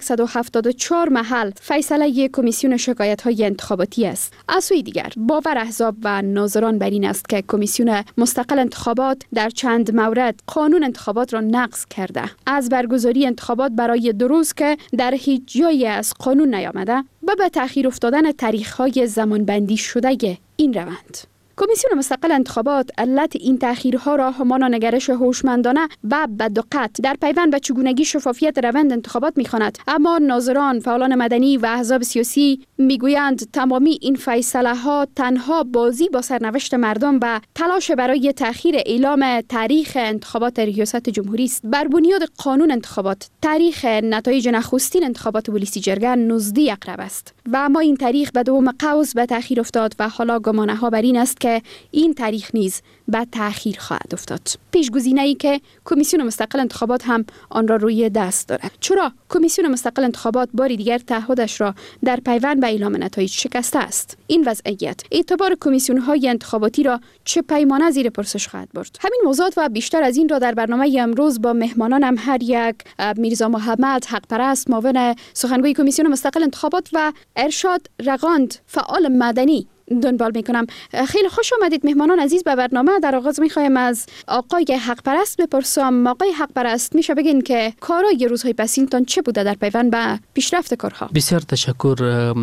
174 محل فیصله کمیسیون شکایت‌های انتخاباتی است. از سوی دیگر باور احزاب و ناظران بر این است که کمیسیون مستقل انتخابات در چند مورد قانون انتخابات را نقض کرده. از برگزاری انتخابات برای 2 روز که در هیچ جایی از قانون نیامده و به تأخیر افتادن تاریخ‌های زمانبندی شده این روند. کمیسیون مستقل انتخابات علت این تأخیرها را همانا نگرش هوشمندانه و بدقت در پیوند به چگونگی شفافیت روند انتخابات می‌خواند، اما ناظران، فعالان مدنی و احزاب سیاسی میگویند تمامی این فیصله ها تنها بازی با سرنوشت مردم و تلاش برای تأخیر اعلام تاریخ انتخابات ریاست جمهوری است. بر بنیاد قانون انتخابات تاریخ نتایج نخستین انتخابات ولسی جرگه 19 اقرب است و اما این تاریخ به 2 قوس به تأخیر افتاد و حالا گمانه ها بر این است که این تاریخ نیز به تأخیر خواهد افتاد. پیشگزینه‌ای که کمیسیون مستقل انتخابات هم آن را روی دست دارد. چرا کمیسیون مستقل انتخابات باری دیگر تعهدش را در پیوند به اعلام نتایج شکسته است؟ این وضعیت اعتبار کمیسیون‌های انتخاباتی را چه پیمانه زیر پرسش خواهد برد؟ همین موضوعات و بیشتر از این را در برنامه امروز با مهمانانم هر یک میرزا محمد حق پرست معاون سخنگوی کمیسیون مستقل انتخابات و ارشاد رقاند فعال مدنی دنبال میکنم. خیلی خوش آمدید مهمانان عزیز به برنامه. در آغاز میخوایم از آقای حق پرست بپرسم. آقای حق پرست، میشه بگین که کارای روزهای پسینتان چه بوده در پیوند به پیشرفت کارها؟ بسیار تشکر.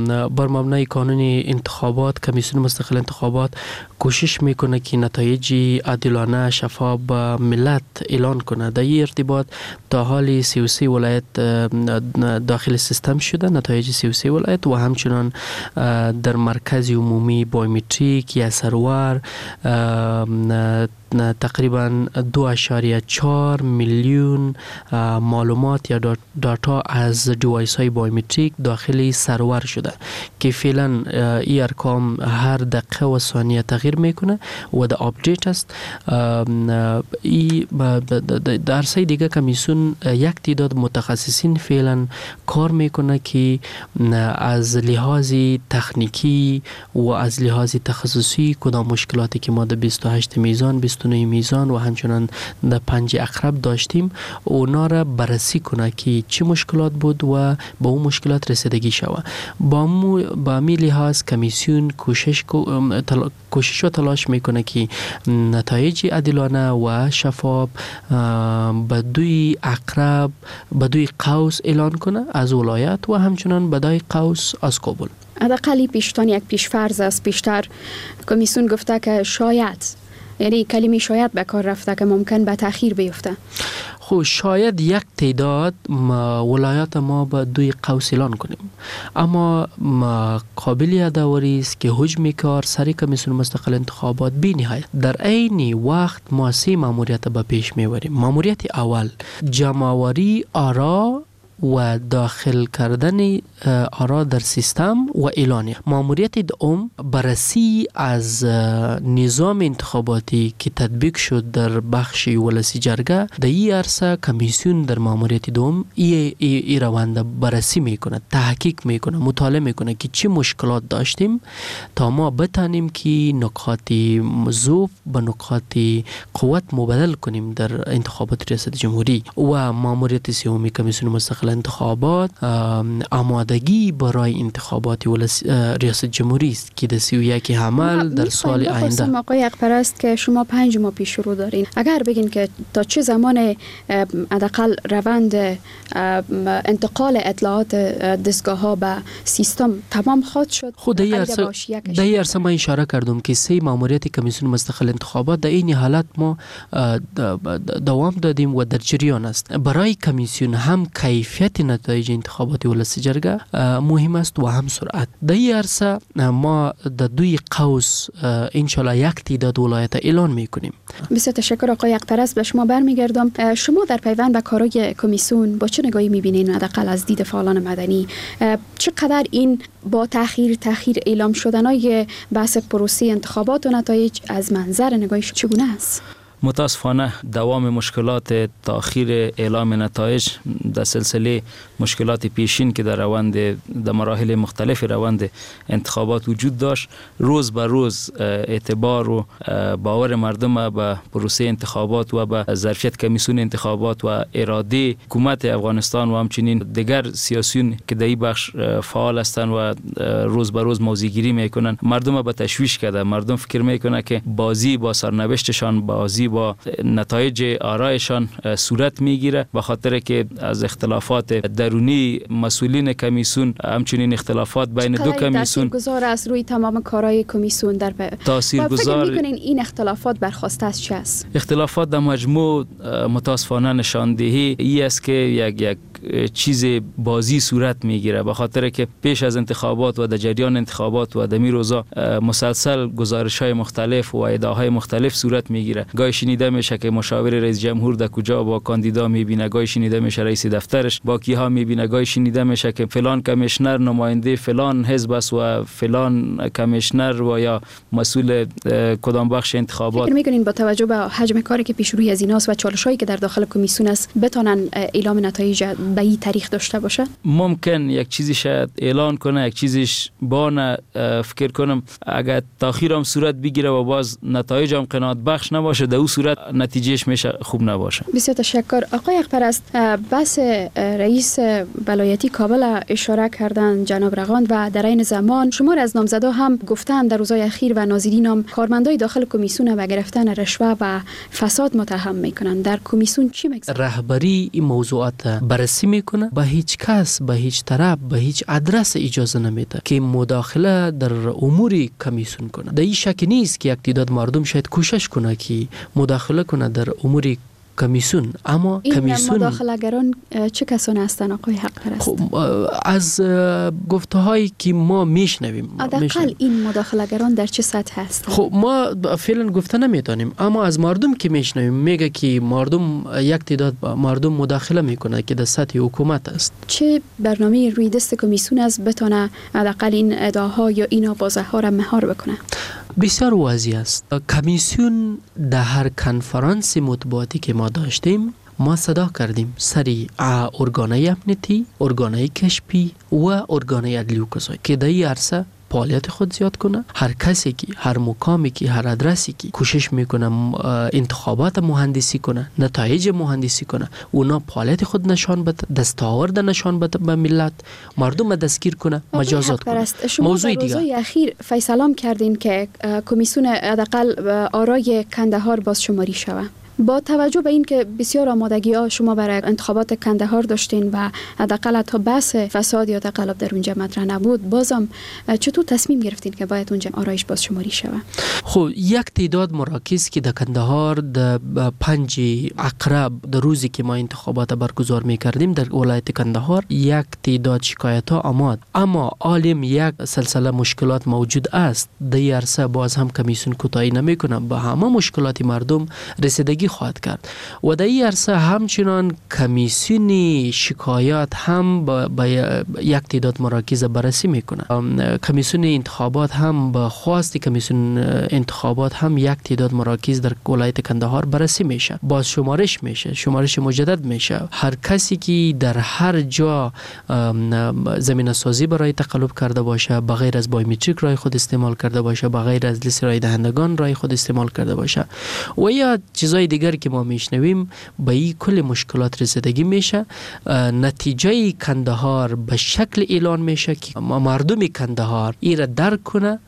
بر مبنای قانون انتخابات کمیسیون مستقل انتخابات کوشش میکنه که نتایج عادلانه شفاف به ملت اعلان کنه. در این ارتباط تا حال 33 ولایت داخل سیستم شده، نتایج 33 ولایت و همچنان در مرکز عمومی بایومتریک یا سرور تقریبا 2.4 میلیون معلومات یا داتا از دیوایس های بایومتریک داخل سرور شده که فعلا این ارقام هر دقیقه و ثانیه تغییر میکنه و در آپدیت است. در سه دیگه کمیسیون یک تعداد متخصصین فعلا کار میکنه که از لحاظ تکنیکی و از لحاظ تخصصی کدام مشکلاتی که ما در 28 میزان 29 میزان و همچنان در 5 اقرب داشتیم اونا را بررسی کنه که چه مشکلات بود و با اون مشکلات رسیدگی شود. با می لحاظ کمیسیون کوشش و تلاش میکنه که نتایج عادلانه و شفاف به 2 اقرب به 2 قوس اعلان کنه از ولایت و همچنان به 2 قوس از کابل. حداقل پیشتان یک پیشفرض است. پیشتر کمیسیون گفته که شاید، یعنی کلمه شاید به کار رفته که ممکن به تأخیر بیفته. خب شاید یک تعداد ولایات ما به دوی قوس اعلان کنیم، اما قابل یادآوری است که حجم کار سر کمیسیون مستقل انتخابات بی نهایت. در عین وقت ما 3 ماموریت به پیش میبریم. ماموریت اول جمع‌آوری آرا و داخل کردن آرا در سیستم و اعلانیه. ماموریت دوم بررسی از نظام انتخاباتی که تطبیق شد در بخش ولسی جرگه. در این عرصه کمیسیون در ماموریت دوم ای روند بررسی میکنه، تحقیق میکنه، مطالعه میکنه که چه مشکلات داشتیم تا ما بتانیم که نکات ضعف به نکات قوت مبدل کنیم در انتخابات ریاست جمهوری. و ماموریت سوم کمیسیون مستقل انتخابات آمادگی برای انتخابات ریاست جمهوری است که در 31 حمل در سال آینده. آقای حق‌پرست که شما 5 ماه پیش رو دارین، اگر بگین که تا چه زمان حداقل روند انتقال اطلاعات دستگاه ها به سیستم تمام خواهد شد؟ خود در این عرصه ما اشاره کردم که 3 ماموریت کمیسیون مستقل انتخابات در این حالت ما دوام دادیم و در جریان است. برای کمیسیون هم کیفیت نتایج انتخابات ولسی جرگه مهم است و هم سرعت. در این عرصه ما در دوی قوس انشالله یک تعداد ولایت اعلان میکنیم. بسیار تشکر آقای حق‌پرست. به شما برمیگردم. شما در پیوند به کارهای کمیسیون با چه نگاهی میبینین حداقل از دید فعالان مدنی؟ چقدر این با تاخیر اعلام شدنهای بحث پروسه انتخابات و نتایج از منظر نگاهی چگونه است؟ متاسفانه دوام مشکلات تأخیر اعلام نتایج در سلسله مشکلات پیشین که در مراحل مختلف روند انتخابات وجود داشت، روز به روز اعتبار و باور مردم به پروسه انتخابات و به ظرفیت کمیسیون انتخابات و اراده حکومت افغانستان و همچنین دیگر سیاسیون که در این بخش فعال هستند و روز به روز موضع‌گیری میکنن مردم به تشویش کرده. مردم فکر میکنه که بازی با سرنوشتشان، بازی با نتایج آرایشان صورت میگیره، به خاطر که از اختلافات درونی مسئولین کمیسیون، همچنین اختلافات بین دو کمیسیون تاثیرگذار است روی تمام کارهای کمیسیون. در تاثیرگذار فکر میکنین این اختلافات برخواسته از چه است؟ اختلافات در مجموع متاسفانه نشاندهی ای است که یک چیز بازی صورت میگیره، به خاطر که پیش از انتخابات و در جریان انتخابات و در می روزا مسلسل گزارش‌های مختلف و ادعاهای مختلف صورت میگیره. گاهی شنیده میشه که مشاور رئیس جمهور در کجا با کاندیدا میبینه، گاهی شنیده میشه رئیس دفترش با کیها میبینه، گاهی شنیده میشه که فلان کمیشنر نماینده فلان حزب است و فلان کمیشنر و یا مسئول کدام بخش انتخابات. فکر میکنین با توجه به حجم کاری که پیش روی از ایناست و چالش‌هایی که در داخل کمیسیون است بتونن اعلام نتایج به این تاریخ داشته باشه؟ ممکن یک چیزی شاید اعلان کنه، یک چیزیش با فکر کنم اگر تاخیر هم صورت بگیره و باز نتایج هم قناعت بخش نباشه، در اون صورت نتیجهش میشه خوب نباشه. بسیار تشکر. آقای حق‌پرست، بحث رئیس ولایتی کابل اشاره کردن جناب رغاند و در این زمان شمار از نامزدا هم گفتن در روزهای اخیر و ناظرین هم کارمندای داخل کمیسیون به گرفتن رشوه و فساد متهم میکنن. در کمیسیون چی میگذره؟ رهبری این موضوعات بررسی میکنه، به هیچ کس، به هیچ طرف، به هیچ ادرس اجازه نمیده که مداخله در امور کمیسیون کنه. در این شک نیست که یک تعداد مردم شاید کوشش کنه که مداخله کنه در امور کمیسیون، اما این کمیسیون مداخله‌گران چه کسانی هستند آقای حق‌پرست؟ خب از گفته‌هایی که ما میشنویم، حداقل این مداخله‌گران در چه سطح هستند؟ خب ما فعلا گفته نمیتونیم، اما از مردم که میشنویم میگه که مردم یک تعداد مردم مداخله میکنه که در سطح حکومت است. چه برنامه روی دست کمیسیون است بتونه حداقل این ادعاها یا این آوازه‌ها را مهار بکنه؟ بسیار واضح است. کمیسیون در هر کنفرانس مطبوعاتی که ما داشتیم ما صدا کردیم سری ارگانهای امنیتی، ارگانهای کشفی و ارگانهای عدلی و قضایی که در این عرصه فعالیت خود زیاد کنه. هر کسی که هر مقامی که هر ادرسی که کوشش میکنه انتخابات مهندسی کنه، نتایج مهندسی کنه، اونا فعالیت خود نشان بده، دستاورد نشان بده به ملت، مردم دستگیر کنه، مجازات کنه. موضوع دیگه روزهای اخیر فیصله کردین که کمیسیون حداقل آرای کندهار باز شماری شوه. با توجه به اینکه بسیار آمادگی ها شما برای انتخابات کندهار داشتین و حداقل تا بحث فساد یا تقلب در اونجا مطرح نبود، بازم چطور تصمیم گرفتین که باید اونجا آرایش بازشماری شود؟ خب یک تعداد مراکز که در کندهار در 5 عقرب در روزی که ما انتخابات برگزار میکردیم در ولایت کندهار یک تعداد شکایت ها آمد، اما عالم یک سلسله مشکلات موجود است. در عرصه باز هم کمیسیون کوتاهی نمیکنه، به همه مشکلات مردم رسیدگی خواهد کرد و در این عرصه همچنان کمیسیون شکایات هم با یک تعداد مراکز بررسی میکنه. کمیسیون انتخابات هم به خواست کمیسیون انتخابات هم یک تعداد مراکز در ولایت کندهار بررسی میشه، باز شمارش میشه، شمارش مجدد میشه. هر کسی که در هر جا زمینه سازی برای تقلب کرده باشه، بغیر از بایومتریک رای خود استعمال کرده باشه، بغیر از لیست رای دهندگان رای خود استعمال کرده باشه و یا چیزای دیگر که ما میشنویم، به این کل مشکلات رسیدگی میشه. نتیجه کندهار به شکل اعلان میشه که مردم کندهار این را درک کنه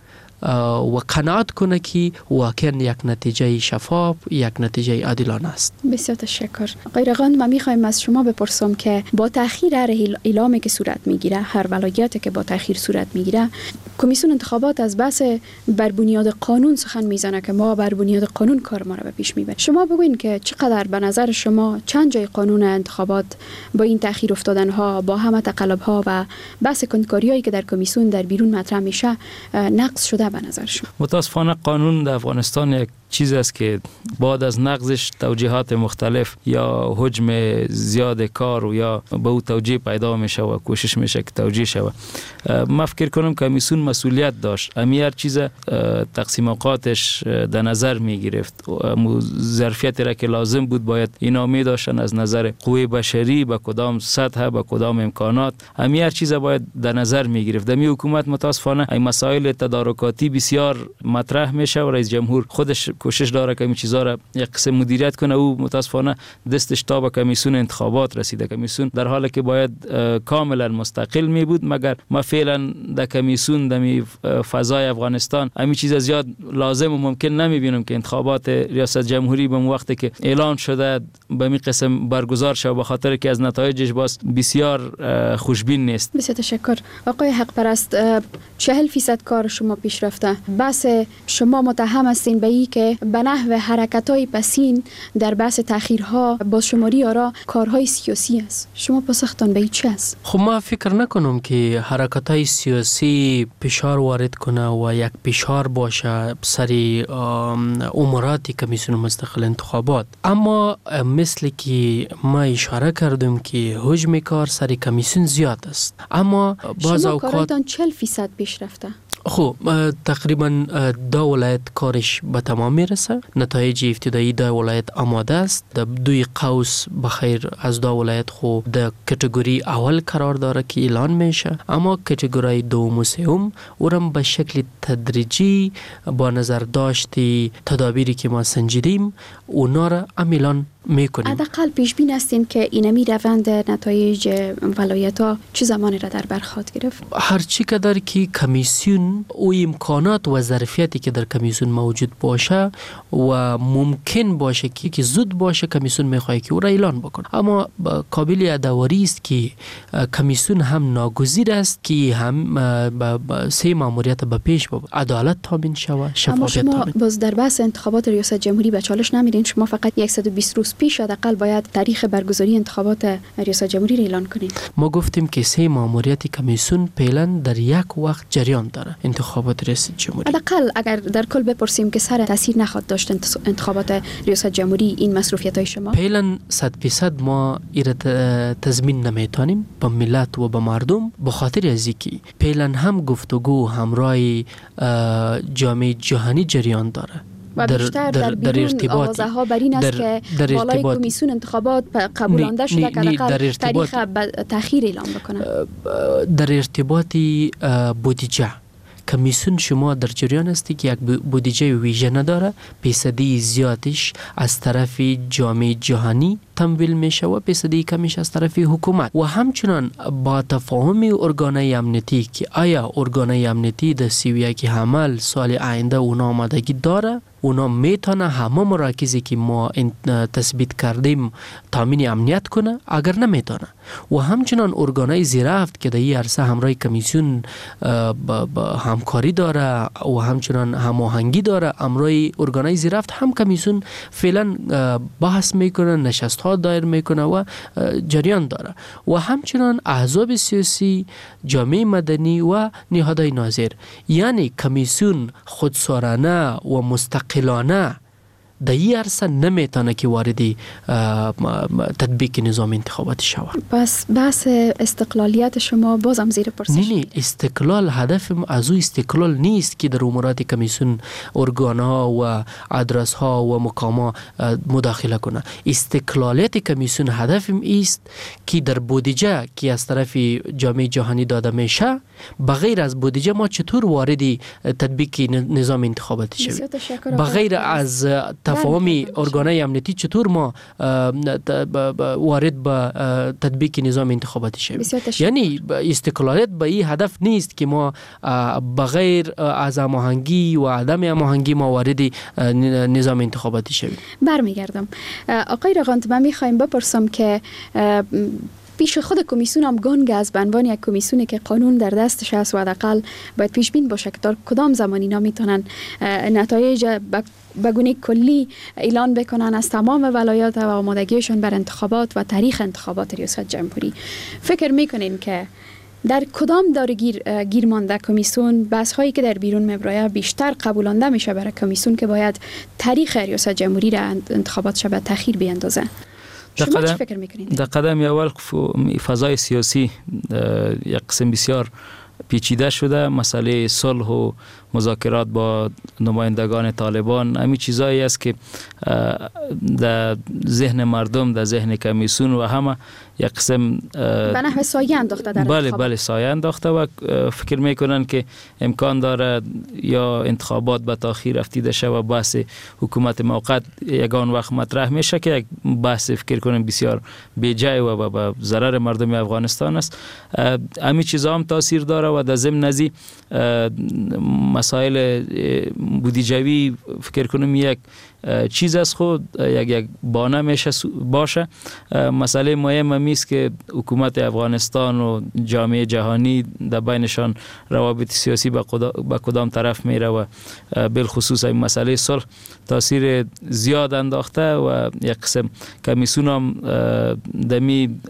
و قناعت کنه که واقعا یک نتیجه شفاف، یک نتیجه عادلانه است. بسیار تشکر. آقای رقاند، ما میخوایم از شما بپرسم که با تأخیر هر اعلامی که صورت میگیره، هر ولایتی که با تأخیر صورت میگیره، کمیسیون انتخابات از بحث بر بنیاد قانون سخن میزنه که ما بر بنیاد قانون کار ما رو به پیش میبریم. شما بگوین که چقدر به نظر شما چند جای قانون انتخابات با این تأخیر افتادن ها، با همه تقلب ها و بحث کنکاریایی که در کمیسیون در بیرون مطرح میشه نقض شده به نظر شما؟ متاسفانه قانون در افغانستان یک چیز است که بعد از نقضش توجیهات مختلف یا حجم زیاد کار و یا به او توجیه پیدا میشه و کوشش میشه که توجیه شود. من فکر کنم کمیسیون مسئولیت داشت، هر چیز تقسیم اوقاتش در نظر میگرفت، ظرفیتی را که لازم بود باید اینا می داشتن از نظر قوه بشری، به کدام سطح، به کدام امکانات، هر چیز باید در نظر میگرفت. در حکومت متاسفانه این مسائل تدارکاتی بسیار مطرح میشه و رئیس جمهور خودش کوشش داره که این چیزا را یک قسم مدیریت کنه. او متاسفانه دستش تا به کمیسیون انتخابات رسیده. کمیسیون در حالی که باید کاملا مستقل می بود، مگر ما فعلا در کمیسیون در فضای افغانستان همین چیز زیاد لازم و ممکن نمیبینم که انتخابات ریاست جمهوری به وقتی که اعلان شده به این قسم برگزار شود، به خاطر که از نتایجش باز بسیار خوشبین نیست. بسیار تشکر. آقای حق پرست، 40% کار شما پیش رفته. بس شما متهم هستین به این که به نحو حرکت‌های پسین در بحث تأخیرها بازشماری آرا کارهای سیاسی است. شما پاسختان به این چه است؟ خب ما فکر نکنم که حرکت‌های سیاسی فشار وارد کنه و یک فشار باشه سری اموراتی کمیسیون مستقل انتخابات، اما مثل که ما اشاره کردم که حجم کار سری کمیسیون زیاد است، اما باز شما اوقات کارتان 40% پیش رفته. خب تقریبا 2 ولایت کارش به تمام میرسه. نتایج ابتدایی 2 ولایت آماده است. در 2 قوس بخیر از 2 ولایت خو در کاتگوری اول قرار داره که اعلان میشه، اما کاتگوری 2 و 3 اونم به شکل تدریجی با نظر داشتی تدابیری که ما سنجیدیم اونا را اعلان میکنیم. حداقل پیش بین هستین که اینمی روند نتایج ولایت ها چه زمانی را در بر خواهد گرفت؟ هرچی قدر که کمیسیون او امکانات و ظرفیتی که در کمیسیون موجود باشه و ممکن باشه که زود باشه کمیسیون میخواد که او را اعلان بکنه، اما قابل یادآوری است که کمیسیون هم ناگزیر است که هم سه ماموریت به پیش ببره، عدالت تامین شود، شفافیت تامین. اما شما باز در بحث انتخابات ریاست جمهوری به چالش نمیرین. شما فقط 120 روز پیش حداقل باید تاریخ برگزاری انتخابات ریاست جمهوری را اعلان کنید. ما گفتیم که سه ماموریت کمیسیون فعلا در یک وقت جریان داره، انتخابات ریاست جمهوری. حداقل اگر در کل بپرسیم که سر تاثیر نخواد داشت انتخابات ریاست جمهوری این مصروفیت‌های شما؟ فعلا 100% ما ایره تضمین نمیتونیم به ملت و به مردم، به خاطر از اینکه فعلا هم گفتگو همراه جامعه جهانی جریان داره و بیشتر در بیرون آوازه ها بر این است که بالای کمیسیون انتخابات قبولانده شده که حداقل تاریخ تأخیر اعلام بکنه. در ارتباطی بودجه کمیسیون شما در جریان است که یک بودجه ویژه نداره، فیصدی زیادش از طرف جامعه جهانی تمویل میشه و پیصدی کمیش از طرف حکومت. و همچنان با تفاهم ارگانهای امنیتی که آیا ارگانهای امنیتی در 31 حمل سال آینده اونا آمادگی داره، اونا میتونه همه مراکزی که ما تثبیت کردیم تامین امنیت کنه، اگر نمیتونه. و همچنان ارگانهای زیرفت که در این عرصه همراه کمیسیون همکاری داره و همچنان هماهنگی داره، همراه ارگانهای زیرفت هم کمیسیون فعلا بحث میکنه، نشست ها دایر میکنه و جریان داره. و همچنان احزاب سیاسی، جامعه مدنی و نهادهای ناظر. یعنی کمیسیون خودسارانه و مستقلانه در این عرصه نمیتونه که واردی تطبیق نظام انتخاباتی شود. پس بحث استقلالیت شما بازم زیر پرسش؟ نه، استقلال هدف از او استقلال نیست که در امورات کمیسیون ارگانها و ادرس ها و مقامات مداخله کنه. استقلالیت کمیسیون هدف است که در بودجه که از طرف جامعه جهانی داده میشه، بغیر از بودجه ما چطور واردی تطبیق نظام انتخاباتی شویم؟ بغیر از تفاهم ارگانهای امنیتی چطور ما وارد به تطبیق نظام انتخاباتی شویم؟ یعنی استقلالیت به این هدف نیست که ما بغیر از هماهنگی و عدم هماهنگی ما وارد نظام انتخاباتی شویم. برمیگردم آقای رقانت، من میخوایم بپرسم که پیش خود کمیسیون هم گانگ از به عنوان یک کمیسیونی که قانون در دستش است و حداقل باید پیش بین باشه که در کدام زمانی اینا میتونن نتایج به گونه کلی اعلان بکنن از تمام ولایات و آمادگیشون بر انتخابات و تاریخ انتخابات ریاست جمهوری. فکر میکنین که در کدام داره گیر مانده کمیسیون؟ بحث هایی که در بیرون میبراید بیشتر قبولانده میشه برای کمیسیون که باید تاریخ ریاست جمهوری را انتخابات شب تاخیر بیاندازه؟ شما چی فکر میکنید؟ در قدم اول فضای سیاسی یک قسم بسیار پیچیده شده. مسئله صلح و مذاکرات با نمایندگان طالبان همین چیزایی است که در ذهن مردم، در ذهن کمیسیون و همه یک قسم به نحو سایه انداخته در بله سایه انداخته و فکر میکنن که امکان داره یا انتخابات به تاخیر رفتیده شه و بحث حکومت موقت یگان وقت مطرح میشه که یک بحث فکر کنم بسیار بی‌جای و به ضرر مردم افغانستان است. همین چیزا هم تاثیر داره و در ضمن نزی مسائل بودجوی فکر کنم یک چیز از خود یک بانه میشه باشه. مسئله مهم است که حکومت افغانستان و جامعه جهانی در بینشان روابط سیاسی به کدام طرف میره و بالخصوص این مسئله صلح تاثیر زیاد انداخته و یک قسم کمیسیون هم دمی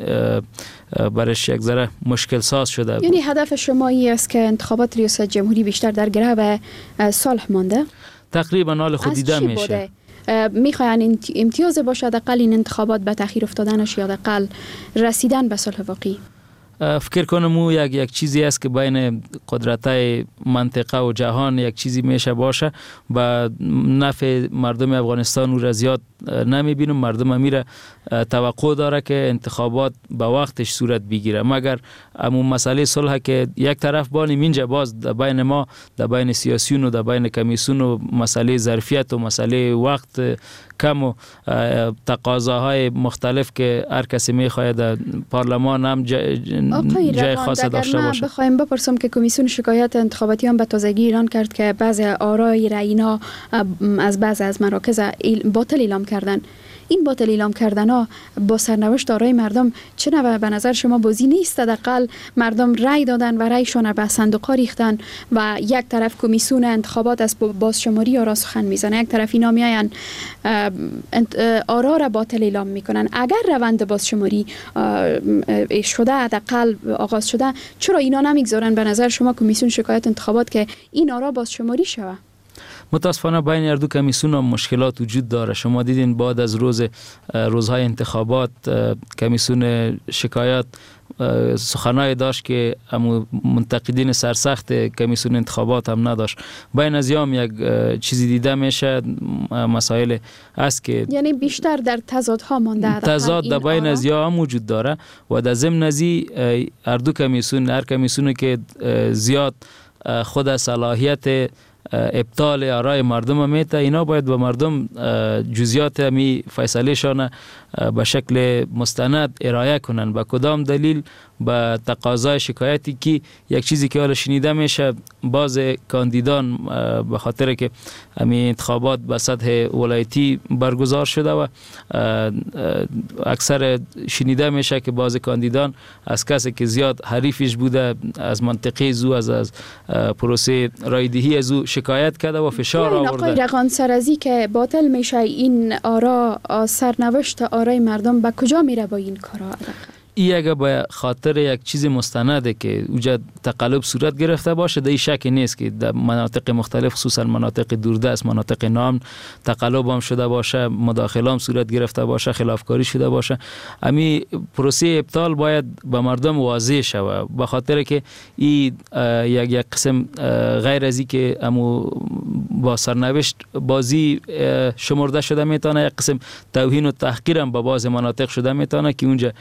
برش یک ذره مشکل ساز شده. یعنی هدف شما این است که انتخابات ریاست جمهوری بیشتر در گرو صلح مانده؟ تقریبا حال خود دیده میشه. میخواین امتیاز باشه حداقل این انتخابات به تاخیر افتادنش یا حداقل رسیدن به صلح واقعی؟ فکر کنم او یک چیزی است که بین قدرت‌های منطقه و جهان یک چیزی میشه باشه و نفع مردم افغانستان او را زیاد نمیبینم. مردم امیره توقع داره که انتخابات به وقتش صورت بگیره، مگر امون مسئله صلح که یک طرف بانیم اینجا باز در بین ما، در بین سیاسیون و در بین کمیسیون و مسئله ظرفیت و مسئله وقت کم و تقاضاهای مختلف که هر کسی میخواهد در پارلمان هم جای خاص داشته باشه. بخوایم بپرسم که کمیسیون شکایت انتخاباتی هم به تازگی اعلان کرد که بعضی آرای راینا از بعضی از مراکز باطل اعلام کردن. این باطل اعلام کردن ها با سرنوشت آرای مردم چه نوع به نظر شما بازی نیست؟ حداقل مردم رای دادن و رایشون به صندوق ها ریختن و یک طرف کمیسیون انتخابات از بازشماری آرا سخن میزنه، یک طرف اینا میاین آرا را باطل اعلام میکنن. اگر روند بازشماری شده حداقل آغاز شده، چرا اینا نمیگذارن به نظر شما کمیسیون شکایت انتخابات که این آرا بازشماری شود؟ متاسفانه بین هر دو کمیسیون هم مشکلات وجود داره. شما دیدین بعد از روزهای انتخابات کمیسیون شکایت سخنای داشت که منتقدین سرسخت کمیسیون انتخابات هم نداشت. بین از هم یک چیزی دیده میشه، مسائل است که یعنی بیشتر در تضادها مانده. تضاد در بین از هم وجود داره و در ضمن ازی هر دو کمیسیون، هر کمیسیونی که زیاد خود صلاحیت ابطال آرای مردم میته. اینا باید به مردم جزئیات می فیصله شان به شکل مستند ارائه کنن، به کدام دلیل به تقاضای شکایتی که یک چیزی که حالا شنیده میشه باز کاندیدان به خاطر که همین انتخابات به سطح ولایتی برگزار شده و اکثر شنیده میشه که باز کاندیدان از کسی که زیاد حریفش بوده از منطقه زو از پروسه رایدهی زو شکایت کرده و فشار آورده. آقای رقان سرازی که باطل میشه این آرا سرنوشت آرای مردم به کجا میره با این کارا؟ این اگه به خاطر یک چیز مستنده که اوجا تقلب صورت گرفته باشه، در این شک نیست که در مناطق مختلف خصوصا مناطق دوردست، مناطق نام تقلب هم شده باشه، مداخله هم صورت گرفته باشه، خلافکاری شده باشه. امی پروسه ابطال باید به مردم واضح شود، به خاطر که این یک قسم غیر از این که امو با سرنوشت بازی شمرده شده میتونه، یک قسم توهین و تحقیر هم به بعض مناطق شده میتونه که اونجا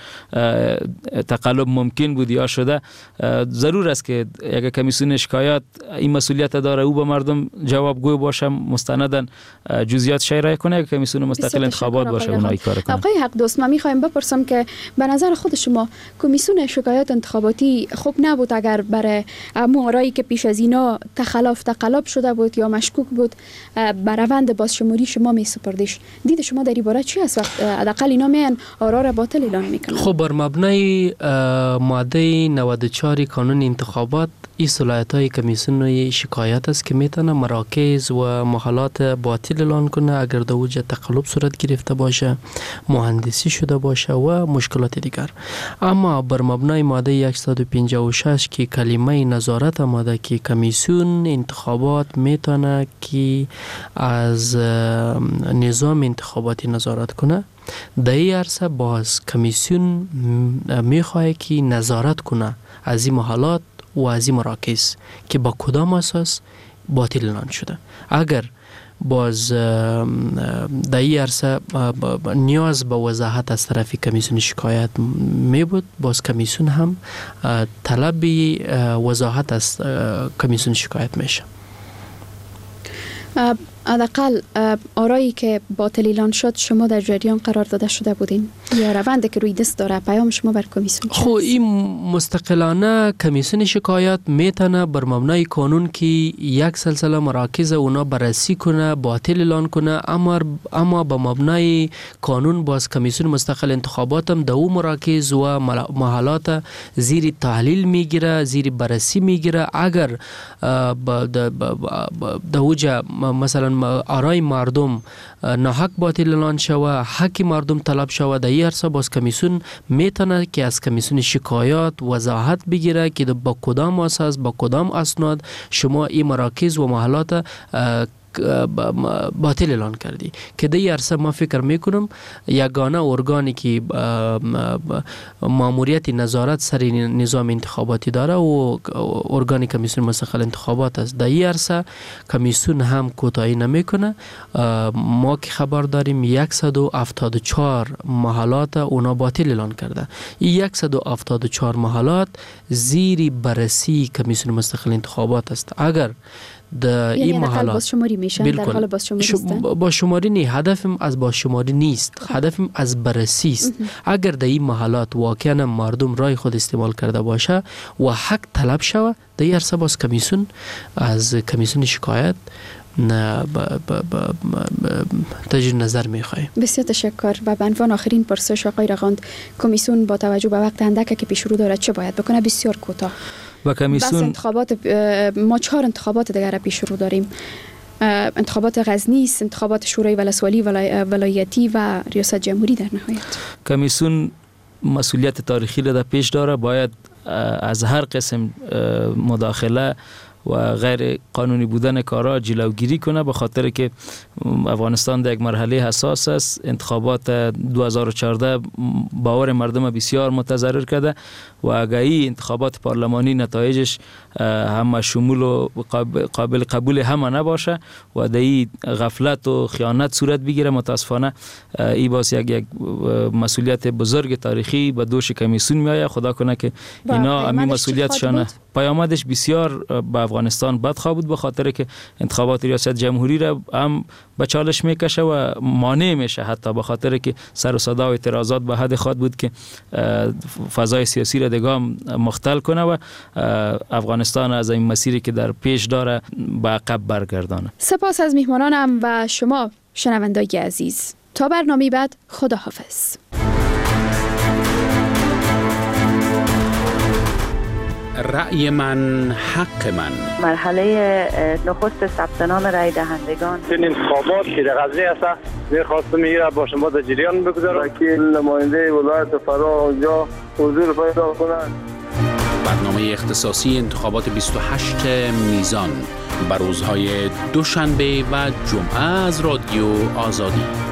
تقلب ممکن بود یا شده. ضرور است که یک کمیسیون شکایت این مسئولیت داره، او به مردم جوابگوی باشه، مستنداً جزئیات شایع کنه. یک کمیسیون مستقل انتخابات باشه اونایی کار کنه. آقای حق دوست، من میخوایم بپرسم که به نظر خود شما کمیسیون شکایت انتخاباتی خوب نبود اگر برای آرایی که پیش از اینا تقلب شده بود یا مشکوک بود به روند بازشماری شما میسپردیش؟ دید شما در این باره چی است وقت حداقل اینا میان آرا را باطل اعلام میکنن؟ خب بر مبنای ماده 94 قانون انتخابات این صلاحیت‌های کمیسیون شکایت است که میتونه مراکز و محلات باطل اعلان کنه اگر در اوج تقلب صورت گرفته باشه، مهندسی شده باشه و مشکلات دیگر. اما بر مبنای ماده 156 که کلمه نظارت آمده که کمیسیون انتخابات میتونه که از نظام انتخاباتی نظارت کنه، در این عرصه باز کمیسیون میخواه که نظارت کنه از این محلات و از این مراکز که با کدام اساس باطل اعلان شده. اگر باز در این عرصه نیاز به وضاحت از طرف کمیسیون شکایت می بود، باز کمیسیون هم طلب وضاحت از کمیسیون شکایت میشه. حداقل آرایی که باطل اعلان شد شما در جریان قرار داده شده بودین یا روندی که روی دست داره پیام شما بر کمیسیون؟ خب این مستقلانه کمیسیون شکایت میتونه بر مبنای قانون که یک سلسله مراکز اونا بررسی کنه، باطل اعلان کنه، اما با مبنای قانون باز کمیسیون مستقل انتخابات هم در او مراکز و محلات زیر تحلیل میگیره، زیر بررسی میگیره. اگر در اوجه مثلا آرای مردم ناحق باطل اعلان شوه، حق مردم طلب شوه، در این عرصه باز کمیسیون میتونه که از کمیسیون شکایات وضاحت بگیره که با کدام اساس، با کدام اسناد شما این مراکز و محلات باطل اعلان کردی. که در این عرصه ما فکر میکنم یگانه ارگانی که ماموریت نظارت سر نظام انتخاباتی داره و ارگان کمیسیون مستقل انتخابات است. در این عرصه کمیسیون هم کوتاهی نمیکنه. ما که خبر داریم 174 محلات اونا باطل اعلان کرده. این 174 محلات زیر بررسی کمیسیون مستقل انتخابات است. اگر این محلات بازشماری میشن در حال بازشماری بازشماری نه، هدفم از بازشماری نیست، هدفم از بررسی است. اگر در این محلات واقعا مردم رای خود استعمال کرده باشه و حق طلب شوه، در این عرصه باز کمیسیون از کمیسیون شکایت تجدید نظر میخواهیم. بسیار تشکر. و به عنوان آخرین پرسش آقای رقاند، کمیسیون با توجه به وقت اندک که پیش رو داره چه باید بکنه؟ بسیار کوتاه. و کمیسیون انتخابات ما 4 انتخابات دیگر پیش رو داریم. انتخابات غزنی است، انتخابات شورای ولسوالی ولایتی و ریاست جمهوری. در نهایت کمیسیون مسئولیت تاریخی را در پیش داره، باید از هر قسم مداخله و غیر قانونی بودن کارا جلوگیری کنه، به خاطر که افغانستان در یک مرحله حساس است. انتخابات 2014 باور مردم بسیار متضرر کرده و اگر این انتخابات پارلمانی نتایجش همه شمول و قابل قبول همه نباشه و در این غفلت و خیانت صورت بگیره، متاسفانه این باز یک مسئولیت بزرگ تاریخی به دوش کمیسیون میآید. خدا کنه که اینا همین مسئولیتشان پیامدش بسیار به افغانستان بد خواهد بود، به خاطر که انتخابات ریاست جمهوری را هم به چالش میکشه و مانع میشه، حتی به خاطر که سر و صدا و اعتراضات به حد خواهد بود که فضای سیاسی را دیگه مختل کنه و افغانستان از این مسیری که در پیش داره به عقب برگردانه. سپاس از میهمانانم و شما شنوندگان عزیز. تا برنامه بعد، خداحافظ. رأی من حق من. مرحله نخست ثبت نام رای دهندگان. این انتخابات که در غزه است، می‌خواستم میره با شما در جریان بگذارم. وکیل نماینده ولایت فرا اونجا حضور پیدا کنند. برنامه اختصاصی انتخابات 28 میزان بر روزهای دوشنبه و جمعه از رادیو آزادی.